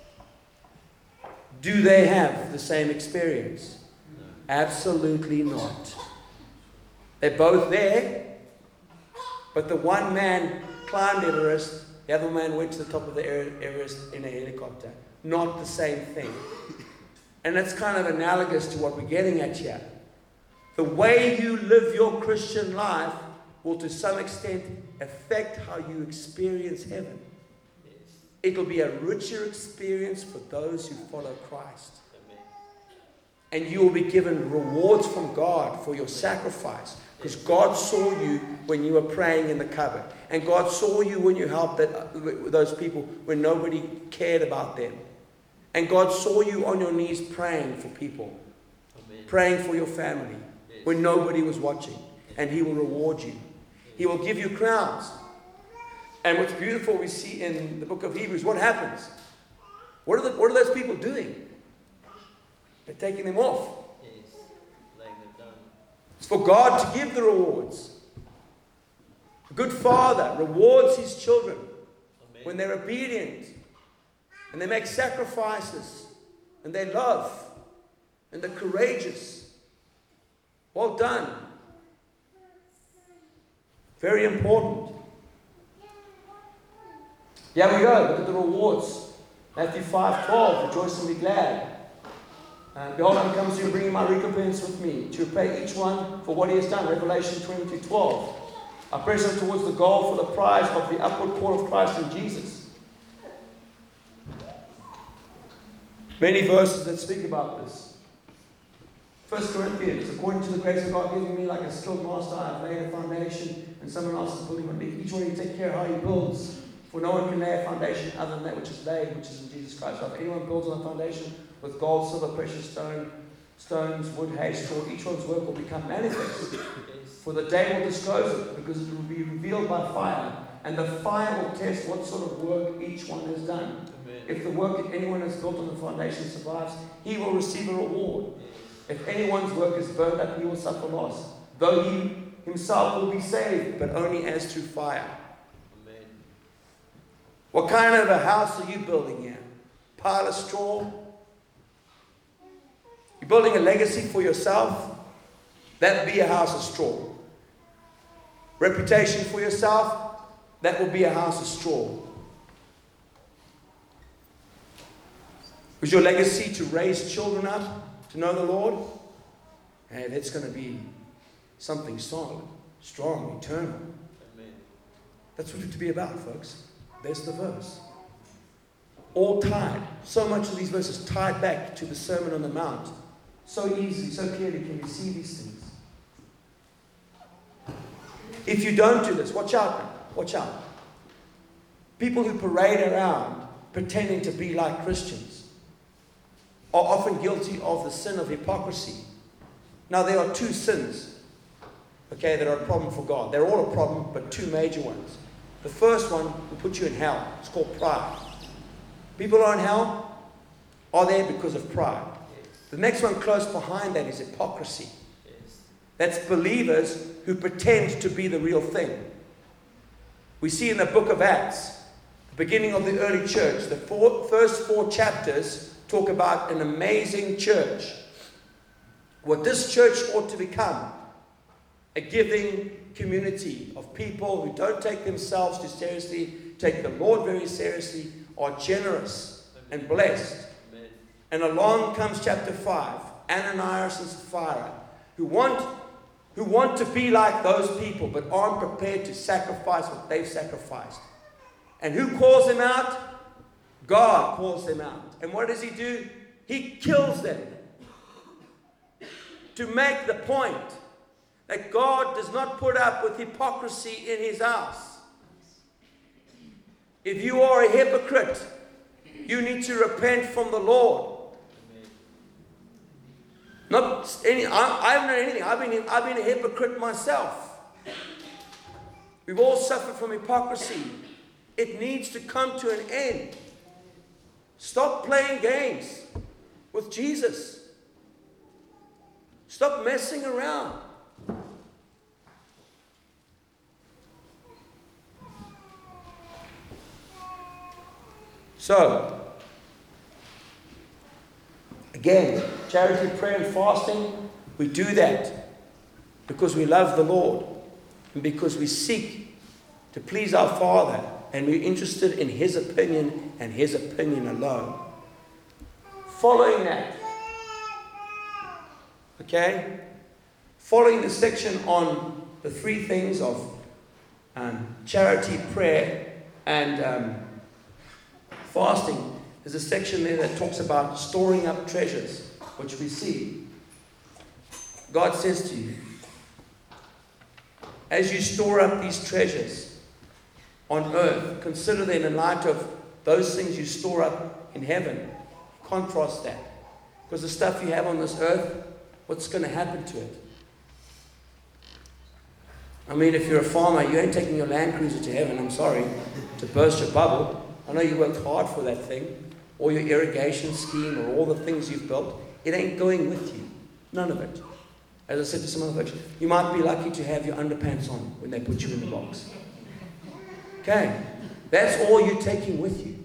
Do they have the same experience? No. Absolutely not. They're both there, but the one man climbed Everest, the other man went to the top of the Everest in a helicopter. not the same thing. And that's kind of analogous to what we're getting at here. The way you live your Christian life will to some extent affect how you experience heaven. It will be a richer experience for those who follow Christ. And you will be given rewards from God for your sacrifice. Because God saw you when you were praying in the cupboard. And God saw you when you helped that, those people when nobody cared about them. And God saw you on your knees praying for people. Amen. Praying for your family. Yes. When nobody was watching. And He will reward you. He will give you crowns. And what's beautiful we see in the book of Hebrews, what happens? What are, the, what are those people doing? They're taking them off. Yes. Laying them down. It's for God to give the rewards. A good father rewards his children. Amen. When they're obedient and they make sacrifices and they love and they're courageous. Well done. Very important. Here we go. Look at the rewards. Matthew five twelve. Rejoice and be glad. Uh, Behold, I come to you, bringing my recompense with me, to repay each one for what he has done. Revelation twenty-two twelve. I press on towards the goal for the prize of the upward call of Christ in Jesus. Many verses that speak about this. First Corinthians, according to the grace of God given me, like a skilled master, I have laid a foundation, and someone else is building on me. Each one of you take care how he builds, for no one can lay a foundation other than that which is laid, which is in Jesus Christ. So if anyone builds on a foundation with gold, silver, precious stone, stones, wood, hay, straw, each one's work will become manifest. For the day will disclose it, because it will be revealed by fire, and the fire will test what sort of work each one has done. Amen. If the work that anyone has built on the foundation survives, he will receive a reward. If anyone's work is burned up, he will suffer loss, though he himself will be saved, but only as through fire. Amen. What kind of a house are you building here? Pile of straw? You're building a legacy for yourself? That would be a house of straw. Reputation for yourself? That will be a house of straw. Was your legacy to raise children up to know the Lord? Hey, that's going to be something solid, strong, eternal. Amen. That's what it's to be about, folks. There's the verse. All tied. So much of these verses tied back to the Sermon on the Mount. So easily, so clearly can you see these things. If you don't do this, watch out, man. Watch out. People who parade around pretending to be like Christians are often guilty of the sin of hypocrisy. Now, there are two sins, okay, that are a problem for God. They're all a problem, but two major ones. The first one will put you in hell. It's called pride. People who are in hell are there because of pride. The next one close behind that is hypocrisy. That's believers who pretend to be the real thing. We see in the book of Acts, the beginning of the early church, the four, first four chapters talk about an amazing church. What this church ought to become, a giving community of people who don't take themselves too seriously, take the Lord very seriously, are generous and blessed. Amen. And along comes chapter five, Ananias and Sapphira, who want who want to be like those people, but aren't prepared to sacrifice what they've sacrificed. And who calls them out? God calls them out. And what does he do? He kills them. To make the point that God does not put up with hypocrisy in his house. If you are a hypocrite, you need to repent from the Lord. Not any, I, I haven't done anything. I've been, I've been a hypocrite myself. We've all suffered from hypocrisy. It needs to come to an end. Stop playing games with Jesus. Stop messing around. So, again, charity, prayer, and fasting, we do that because we love the Lord and because we seek to please our Father and we're interested in His opinion and His opinion alone. Following that, okay, following the section on the three things of um, charity, prayer, and um, fasting, there's a section there that talks about storing up treasures, which we see. God says to you, as you store up these treasures on earth, consider them in light of those things you store up in heaven. Contrast that. Because the stuff you have on this earth, what's going to happen to it? I mean, if you're a farmer, you ain't taking your Land Cruiser to heaven, I'm sorry, to burst your bubble. I know you worked hard for that thing, or your irrigation scheme, or all the things you've built. It ain't going with you. None of it. As I said to some other folks, you might be lucky to have your underpants on when they put you in the box. Okay? That's all you're taking with you.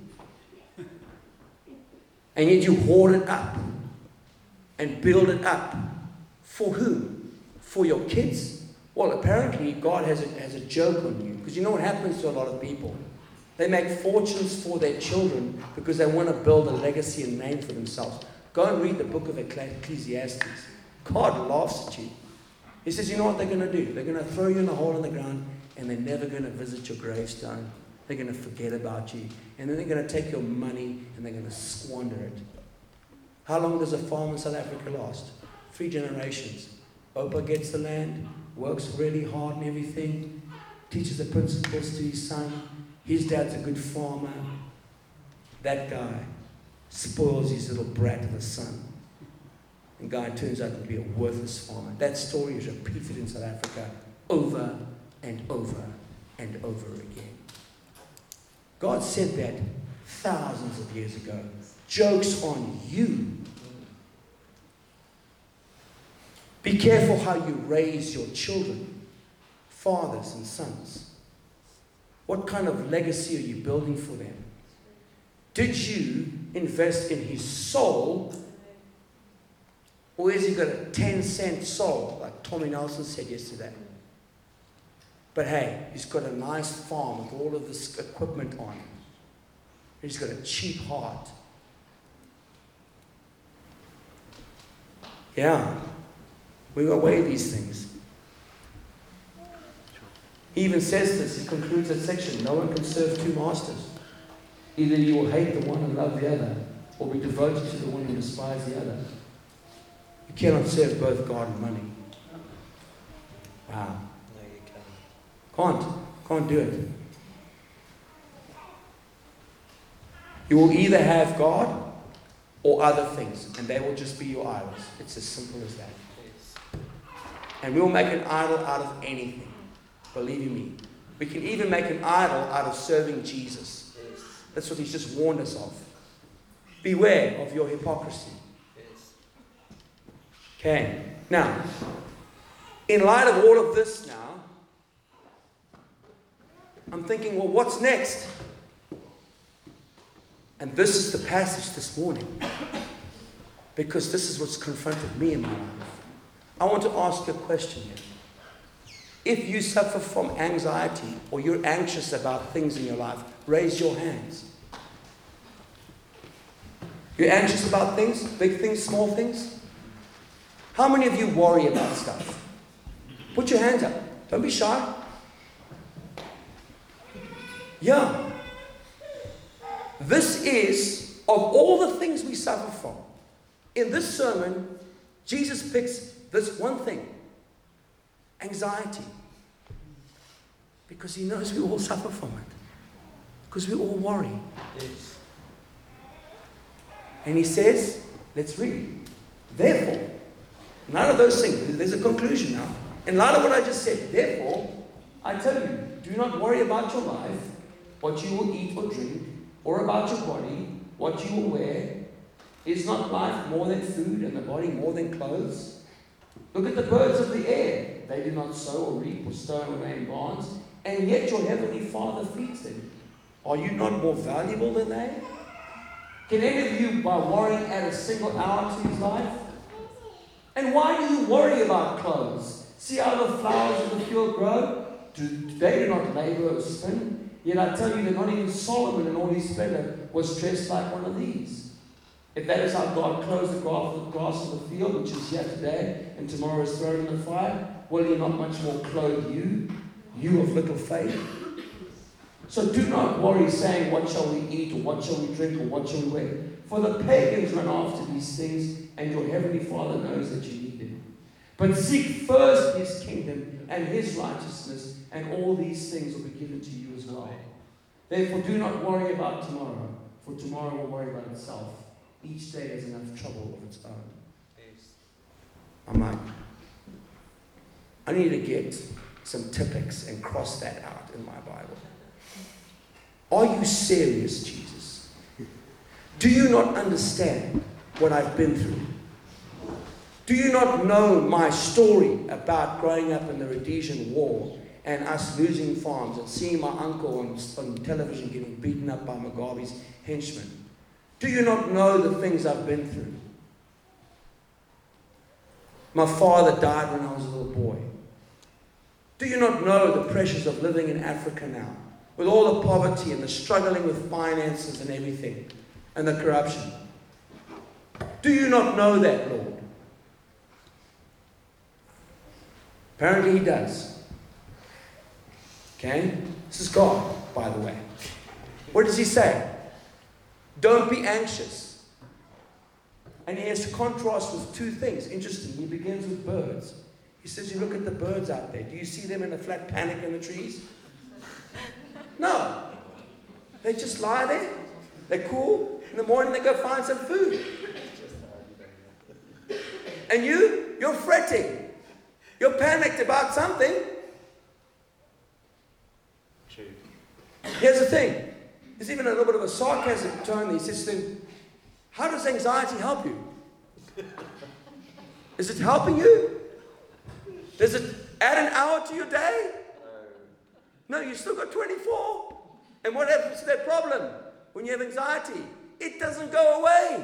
And yet you hoard it up and build it up. For who? For your kids? Well, apparently God has a, has a joke on you. Because you know what happens to a lot of people? They make fortunes for their children because they want to build a legacy and name for themselves. Go and read the book of Ecclesiastes. God laughs at you. He says, you know what they're going to do? They're going to throw you in a hole in the ground and they're never going to visit your gravestone. They're going to forget about you. And then they're going to take your money and they're going to squander it. How long does a farm in South Africa last? Three generations. Opa gets the land, works really hard and everything, teaches the principles to his son. His dad's a good farmer. That guy spoils his little brat of a son. And guy turns out to be a worthless farmer. That story is repeated in South Africa over and over and over again. God said that thousands of years ago. Joke's on you. Be careful how you raise your children, fathers and sons. What kind of legacy are you building for them? Did you invest in his soul? Or has he got a ten cent soul, like Tommy Nelson said yesterday? But hey, he's got a nice farm with all of this equipment on. He's got a cheap heart. Yeah, we got to weigh these things. He even says this, he concludes that section, no one can serve two masters. Either you will hate the one and love the other, or be devoted to the one and despise the other. You cannot serve both God and money. Wow. No, you can't. Can't. Can't do it. You will either have God or other things, and they will just be your idols. It's as simple as that. Yes. And we'll make an idol out of anything. Believe you me. We can even make an idol out of serving Jesus. Yes. That's what he's just warned us of. Beware of your hypocrisy. Yes. Okay. Now, in light of all of this now, I'm thinking, well, what's next? And this is the passage this morning. Because this is what's confronted me in my life. I want to ask you a question here. If you suffer from anxiety or you're anxious about things in your life, raise your hands. You're anxious about things? Big things, small things? How many of you worry about stuff? Put your hands up. Don't be shy. Yeah. This is, of all the things we suffer from, in this sermon, Jesus picks this one thing. Anxiety. Because he knows we all suffer from it. Because we all worry. Yes. And he says, let's read. Therefore, none of those things, there's a conclusion now. In light of what I just said, therefore, I tell you, do not worry about your life, what you will eat or drink, or about your body, what you will wear. Is not life more than food, and the body more than clothes? Look at the birds of the air. They do not sow or reap or store away in barns, and yet your heavenly Father feeds them. Are you not more valuable than they? Can any of you, by worrying, add a single hour to his life? And why do you worry about clothes? See how the flowers of the field grow? Do, they do not labor or spin. Yet I tell you that not even Solomon in all his splendor was dressed like one of these. If that is how God clothes the grass of the field, which is here today, and tomorrow is thrown in the fire, will He not much more clothe you, you of little faith? So do not worry, saying, what shall we eat, or what shall we drink, or what shall we wear? For the pagans run after these things, and your heavenly Father knows that you need them. But seek first His kingdom and His righteousness, and all these things will be given to you as well. Therefore do not worry about tomorrow, for tomorrow will worry about itself. Each day has enough trouble of its own. I'm like, I need to get some Tipp-Ex and cross that out in my Bible. Are you serious, Jesus? Do you not understand what I've been through? Do you not know my story about growing up in the Rhodesian War and us losing farms and seeing my uncle on, on television getting beaten up by Mugabe's henchmen? Do you not know the things I've been through? My father died when I was a little boy. Do you not know the pressures of living in Africa now? With all the poverty and the struggling with finances and everything, and the corruption. Do you not know that, Lord? Apparently He does. Okay? This is God, by the way. What does He say? Don't be anxious. And He has to contrast with two things. Interesting. He begins with birds. He says, you look at the birds out there. Do you see them in a flat panic in the trees? No. They just lie there. They're cool. In the morning they go find some food. And you, you're fretting. You're panicked about something. True. Here's the thing. There's even a little bit of a sarcasm tone. He says to them, how does anxiety help you? Is it helping you? Does it add an hour to your day? No, you still got twenty-four. And what happens to that problem when you have anxiety? It doesn't go away.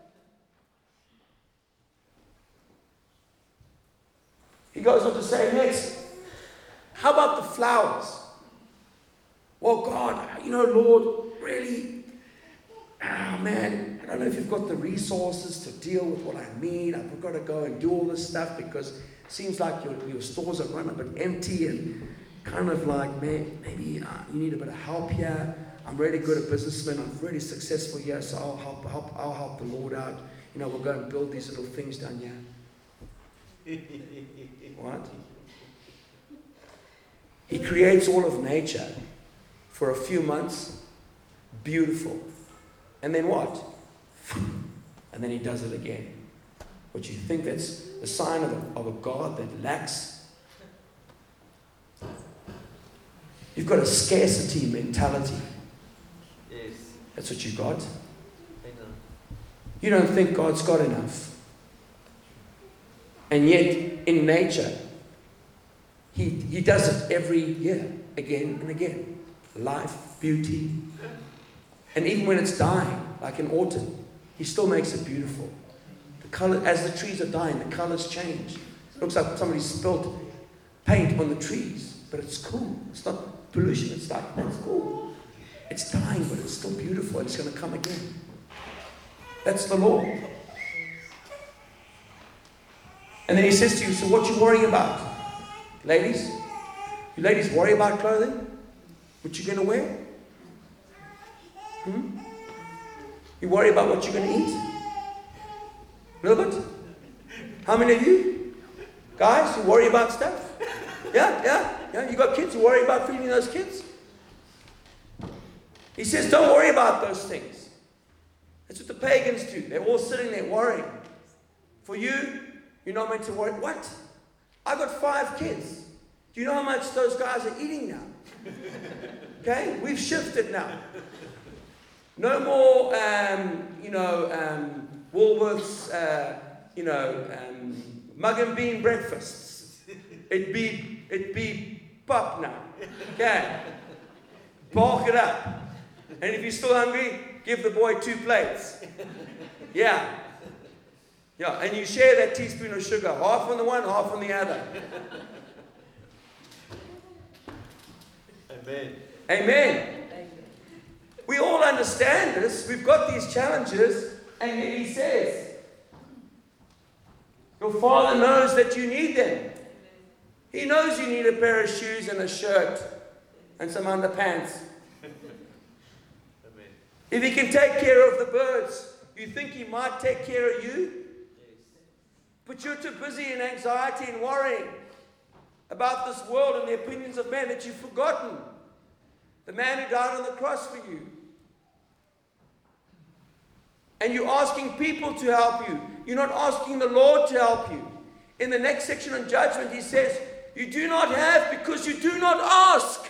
He goes on to say next, how about the flowers? Well, God, you know, Lord, really, ah, man, I don't know if you've got the resources to deal with what I need. I've got to go and do all this stuff because it seems like your, your stores are run a bit empty and kind of like, man, maybe uh, you need a bit of help here. I'm really good at businessman. I'm really successful here, so I'll help, help, I'll help the Lord out. You know, we'll go and build these little things down here. What? He creates all of nature for a few months, beautiful. And then what? And then He does it again. But you think that's a sign of a, of a God that lacks? You've got a scarcity mentality. Yes. That's what you got. I know. You don't think God's got enough. And yet, in nature, He, he does it every year, again and again. Life, beauty. And even when it's dying, like in autumn, He still makes it beautiful. The color, as the trees are dying, the colors change. It looks like somebody spilt paint on the trees, but it's cool. It's not pollution. It's like, that's cool. It's dying, but it's still beautiful. It's going to come again. That's the law. And then He says to you, so what you worrying about? Ladies? You ladies worry about clothing? What you're going to wear? Hmm? You worry about what you're going to eat? A little bit? How many of you? Guys, you worry about stuff? Yeah, yeah, yeah. You got kids, you worry about feeding those kids? He says, don't worry about those things. That's what the pagans do. They're all sitting there worrying. For you, you're not meant to worry. What? I got five kids. Do you know how much those guys are eating now? Okay? We've shifted now. No more, um, you know, um, Woolworths, uh, you know, um, mug and bean breakfasts. It'd be, it'd be pop now. Okay? Bulk it up. And if you're still hungry, give the boy two plates. Yeah. Yeah, and you share that teaspoon of sugar, half on the one, half on the other. Amen. Amen. We all understand this. We've got these challenges. And yet he says, your Father knows that you need them. He knows you need a pair of shoes and a shirt and some underpants. Amen. If he can take care of the birds, you think he might take care of you? Yes. But you're too busy in anxiety and worrying about this world and the opinions of men that you've forgotten the man who died on the cross for you. And you're asking people to help you. You're not asking the Lord to help you. In the next section on judgment, he says, you do not have because you do not ask.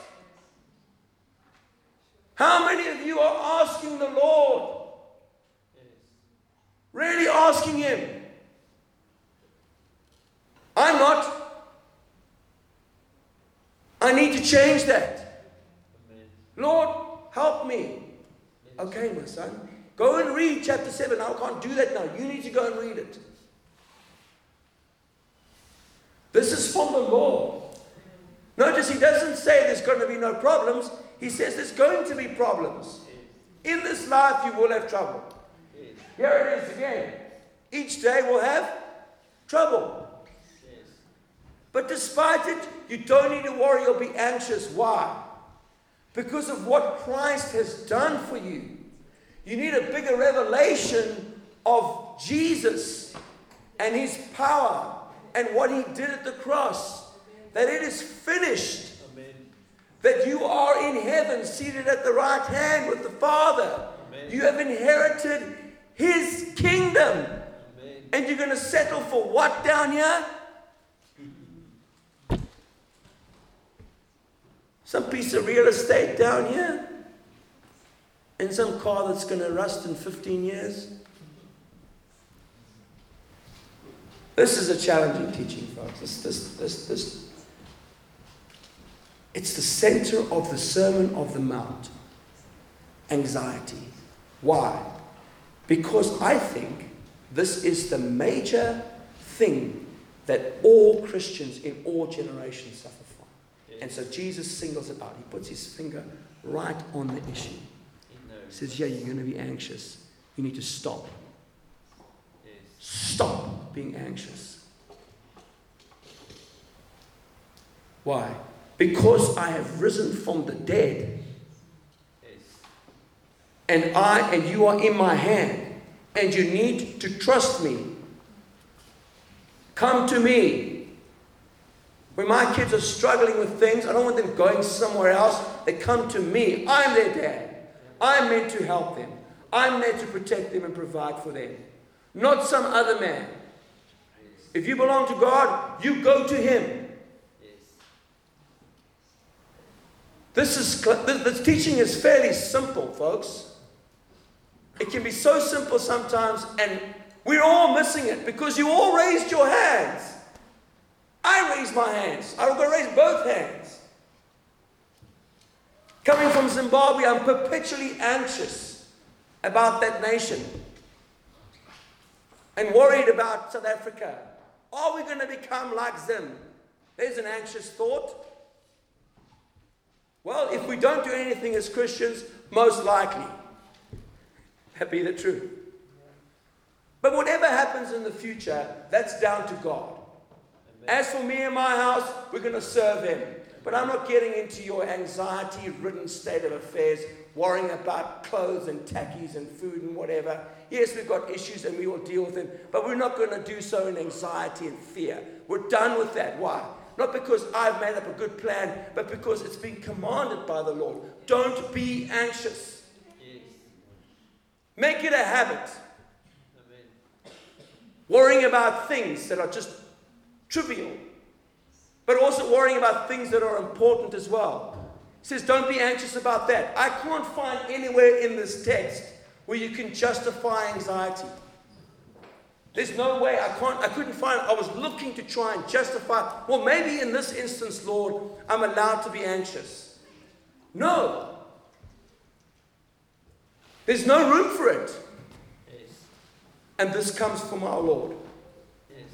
How many of you are asking the Lord? Yes. Really asking him? I'm not. I need to change that. Amen. Lord, help me. Okay, my son. Go and read chapter seven. I can't do that now. You need to go and read it. This is from the Lord. Notice he doesn't say there's going to be no problems. He says there's going to be problems. In this life you will have trouble. Yes. Here it is again. Each day will have trouble. Yes. But despite it, you don't need to worry or be anxious. Why? Because of what Christ has done for you. You need a bigger revelation of Jesus and his power and what he did at the cross. That it is finished. Amen. That you are in heaven, seated at the right hand with the Father. Amen. You have inherited his kingdom. Amen. And you're going to settle for what down here? Some piece of real estate down here? And some car that's going to rust in fifteen years? This is a challenging teaching, folks. This, this, this, this. It's the center of the Sermon of the Mount. Anxiety. Why? Because I think this is the major thing that all Christians in all generations suffer from. Yes. And so Jesus singles it out. He puts his finger right on the issue. He knows. He says, yeah, you're going to be anxious. You need to stop. Yes. Stop being anxious. Why? Because I have risen from the dead, Yes. and I and you are in my hand, and you need to trust me. Come to me. When my kids are struggling with things, I don't want them going somewhere else. They come to me. I'm their dad. I'm meant to help them. I'm there to protect them and provide for them. Not some other man. If you belong to God, you go to him. Yes. This is this, this teaching is fairly simple, folks. It can be so simple sometimes, and we're all missing it because you all raised your hands. I raised my hands. I'm going to raise both hands. Coming from Zimbabwe, I'm perpetually anxious about that nation and worried about South Africa. Are we going to become like Zim? There's an anxious thought. Well, if we don't do anything as Christians, most likely, that be the truth. But whatever happens in the future, that's down to God. As for me and my house, we're going to serve him. But I'm not getting into your anxiety-ridden state of affairs, worrying about clothes and tackies and food and whatever. Yes, we've got issues and we will deal with them, but we're not going to do so in anxiety and fear. We're done with that. Why? Not because I've made up a good plan, but because it's been commanded by the Lord. Don't be anxious. Yes. Make it a habit. Amen. Worrying about things that are just trivial, but also worrying about things that are important as well. He says, don't be anxious about that. I can't find anywhere in this text where you can justify anxiety. There's no way. I can't. I couldn't find. I was looking to try and justify. Well, maybe in this instance, Lord, I'm allowed to be anxious. No. There's no room for it. Yes. And this comes from our Lord. Yes.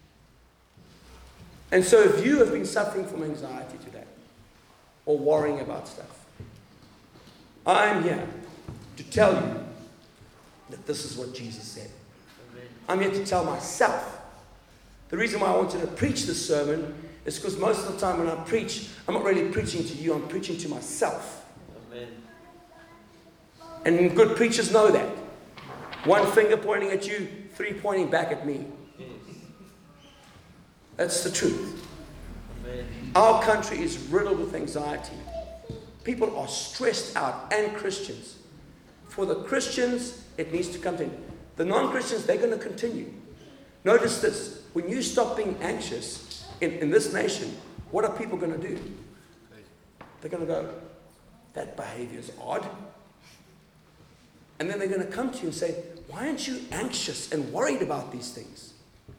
And so if you have been suffering from anxiety today, or worrying about stuff, I'm here to tell you that this is what Jesus said. Amen. I'm here to tell myself. The reason why I wanted to preach this sermon is because most of the time when I preach, I'm not really preaching to you, I'm preaching to myself. Amen. And good preachers know that. One finger pointing at you, three pointing back at me. Yes. That's the truth. Amen. Our country is riddled with anxiety. People are stressed out, and Christians. For the Christians, it needs to come to an. The non-Christians, they're going to continue. Notice this. When you stop being anxious in, in this nation, what are people going to do? They're going to go, that behavior is odd. And then they're going to come to you and say, why aren't you anxious and worried about these things?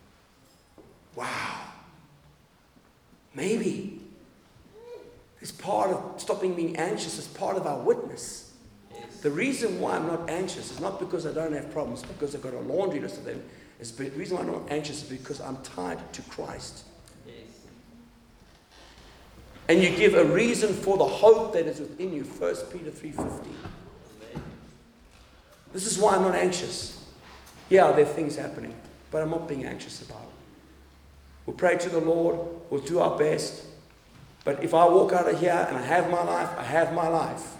Wow. Maybe it's part of stopping being anxious, it's part of our witness. Yes. The reason why I'm not anxious is not because I don't have problems, because I've got a laundry list of them. It's the reason why I'm not anxious is because I'm tied to Christ. Yes. And you give a reason for the hope that is within you. First Peter three fifteen. Amen. This is why I'm not anxious. Yeah, there are things happening, but I'm not being anxious about it. We'll pray to the Lord. We'll do our best. But if I walk out of here and I have my life, I have my life.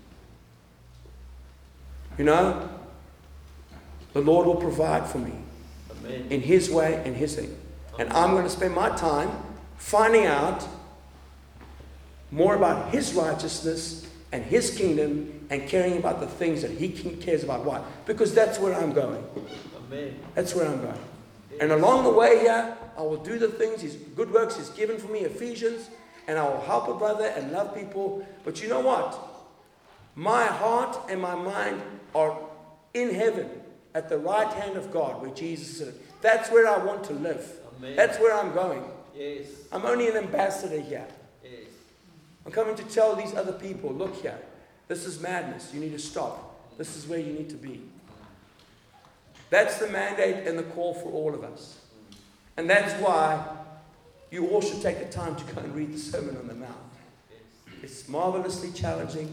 You know, the Lord will provide for me Amen. in His way and His thing. And I'm going to spend my time finding out more about His righteousness and His kingdom and caring about the things that He cares about. Why? Because that's where I'm going. Amen. That's where I'm going. And along the way here, I will do the things, His good works He's given for me, Ephesians, and I will help a brother and love people. But you know what? My heart and my mind are in heaven at the right hand of God where Jesus is. That's where I want to live. Amen. That's where I'm going. Yes. I'm only an ambassador here. Yes. I'm coming to tell these other people, look here, this is madness. You need to stop. This is where you need to be. That's the mandate and the call for all of us. And that's why you all should take the time to go and read the Sermon on the Mount. Yes. It's marvelously challenging,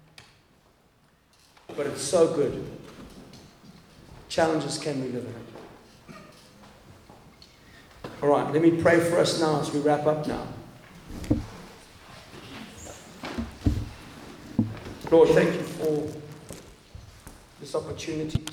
but it's so good. Challenges can we live in it. All right, let me pray for us now as we wrap up now. Lord, thank you for this opportunity.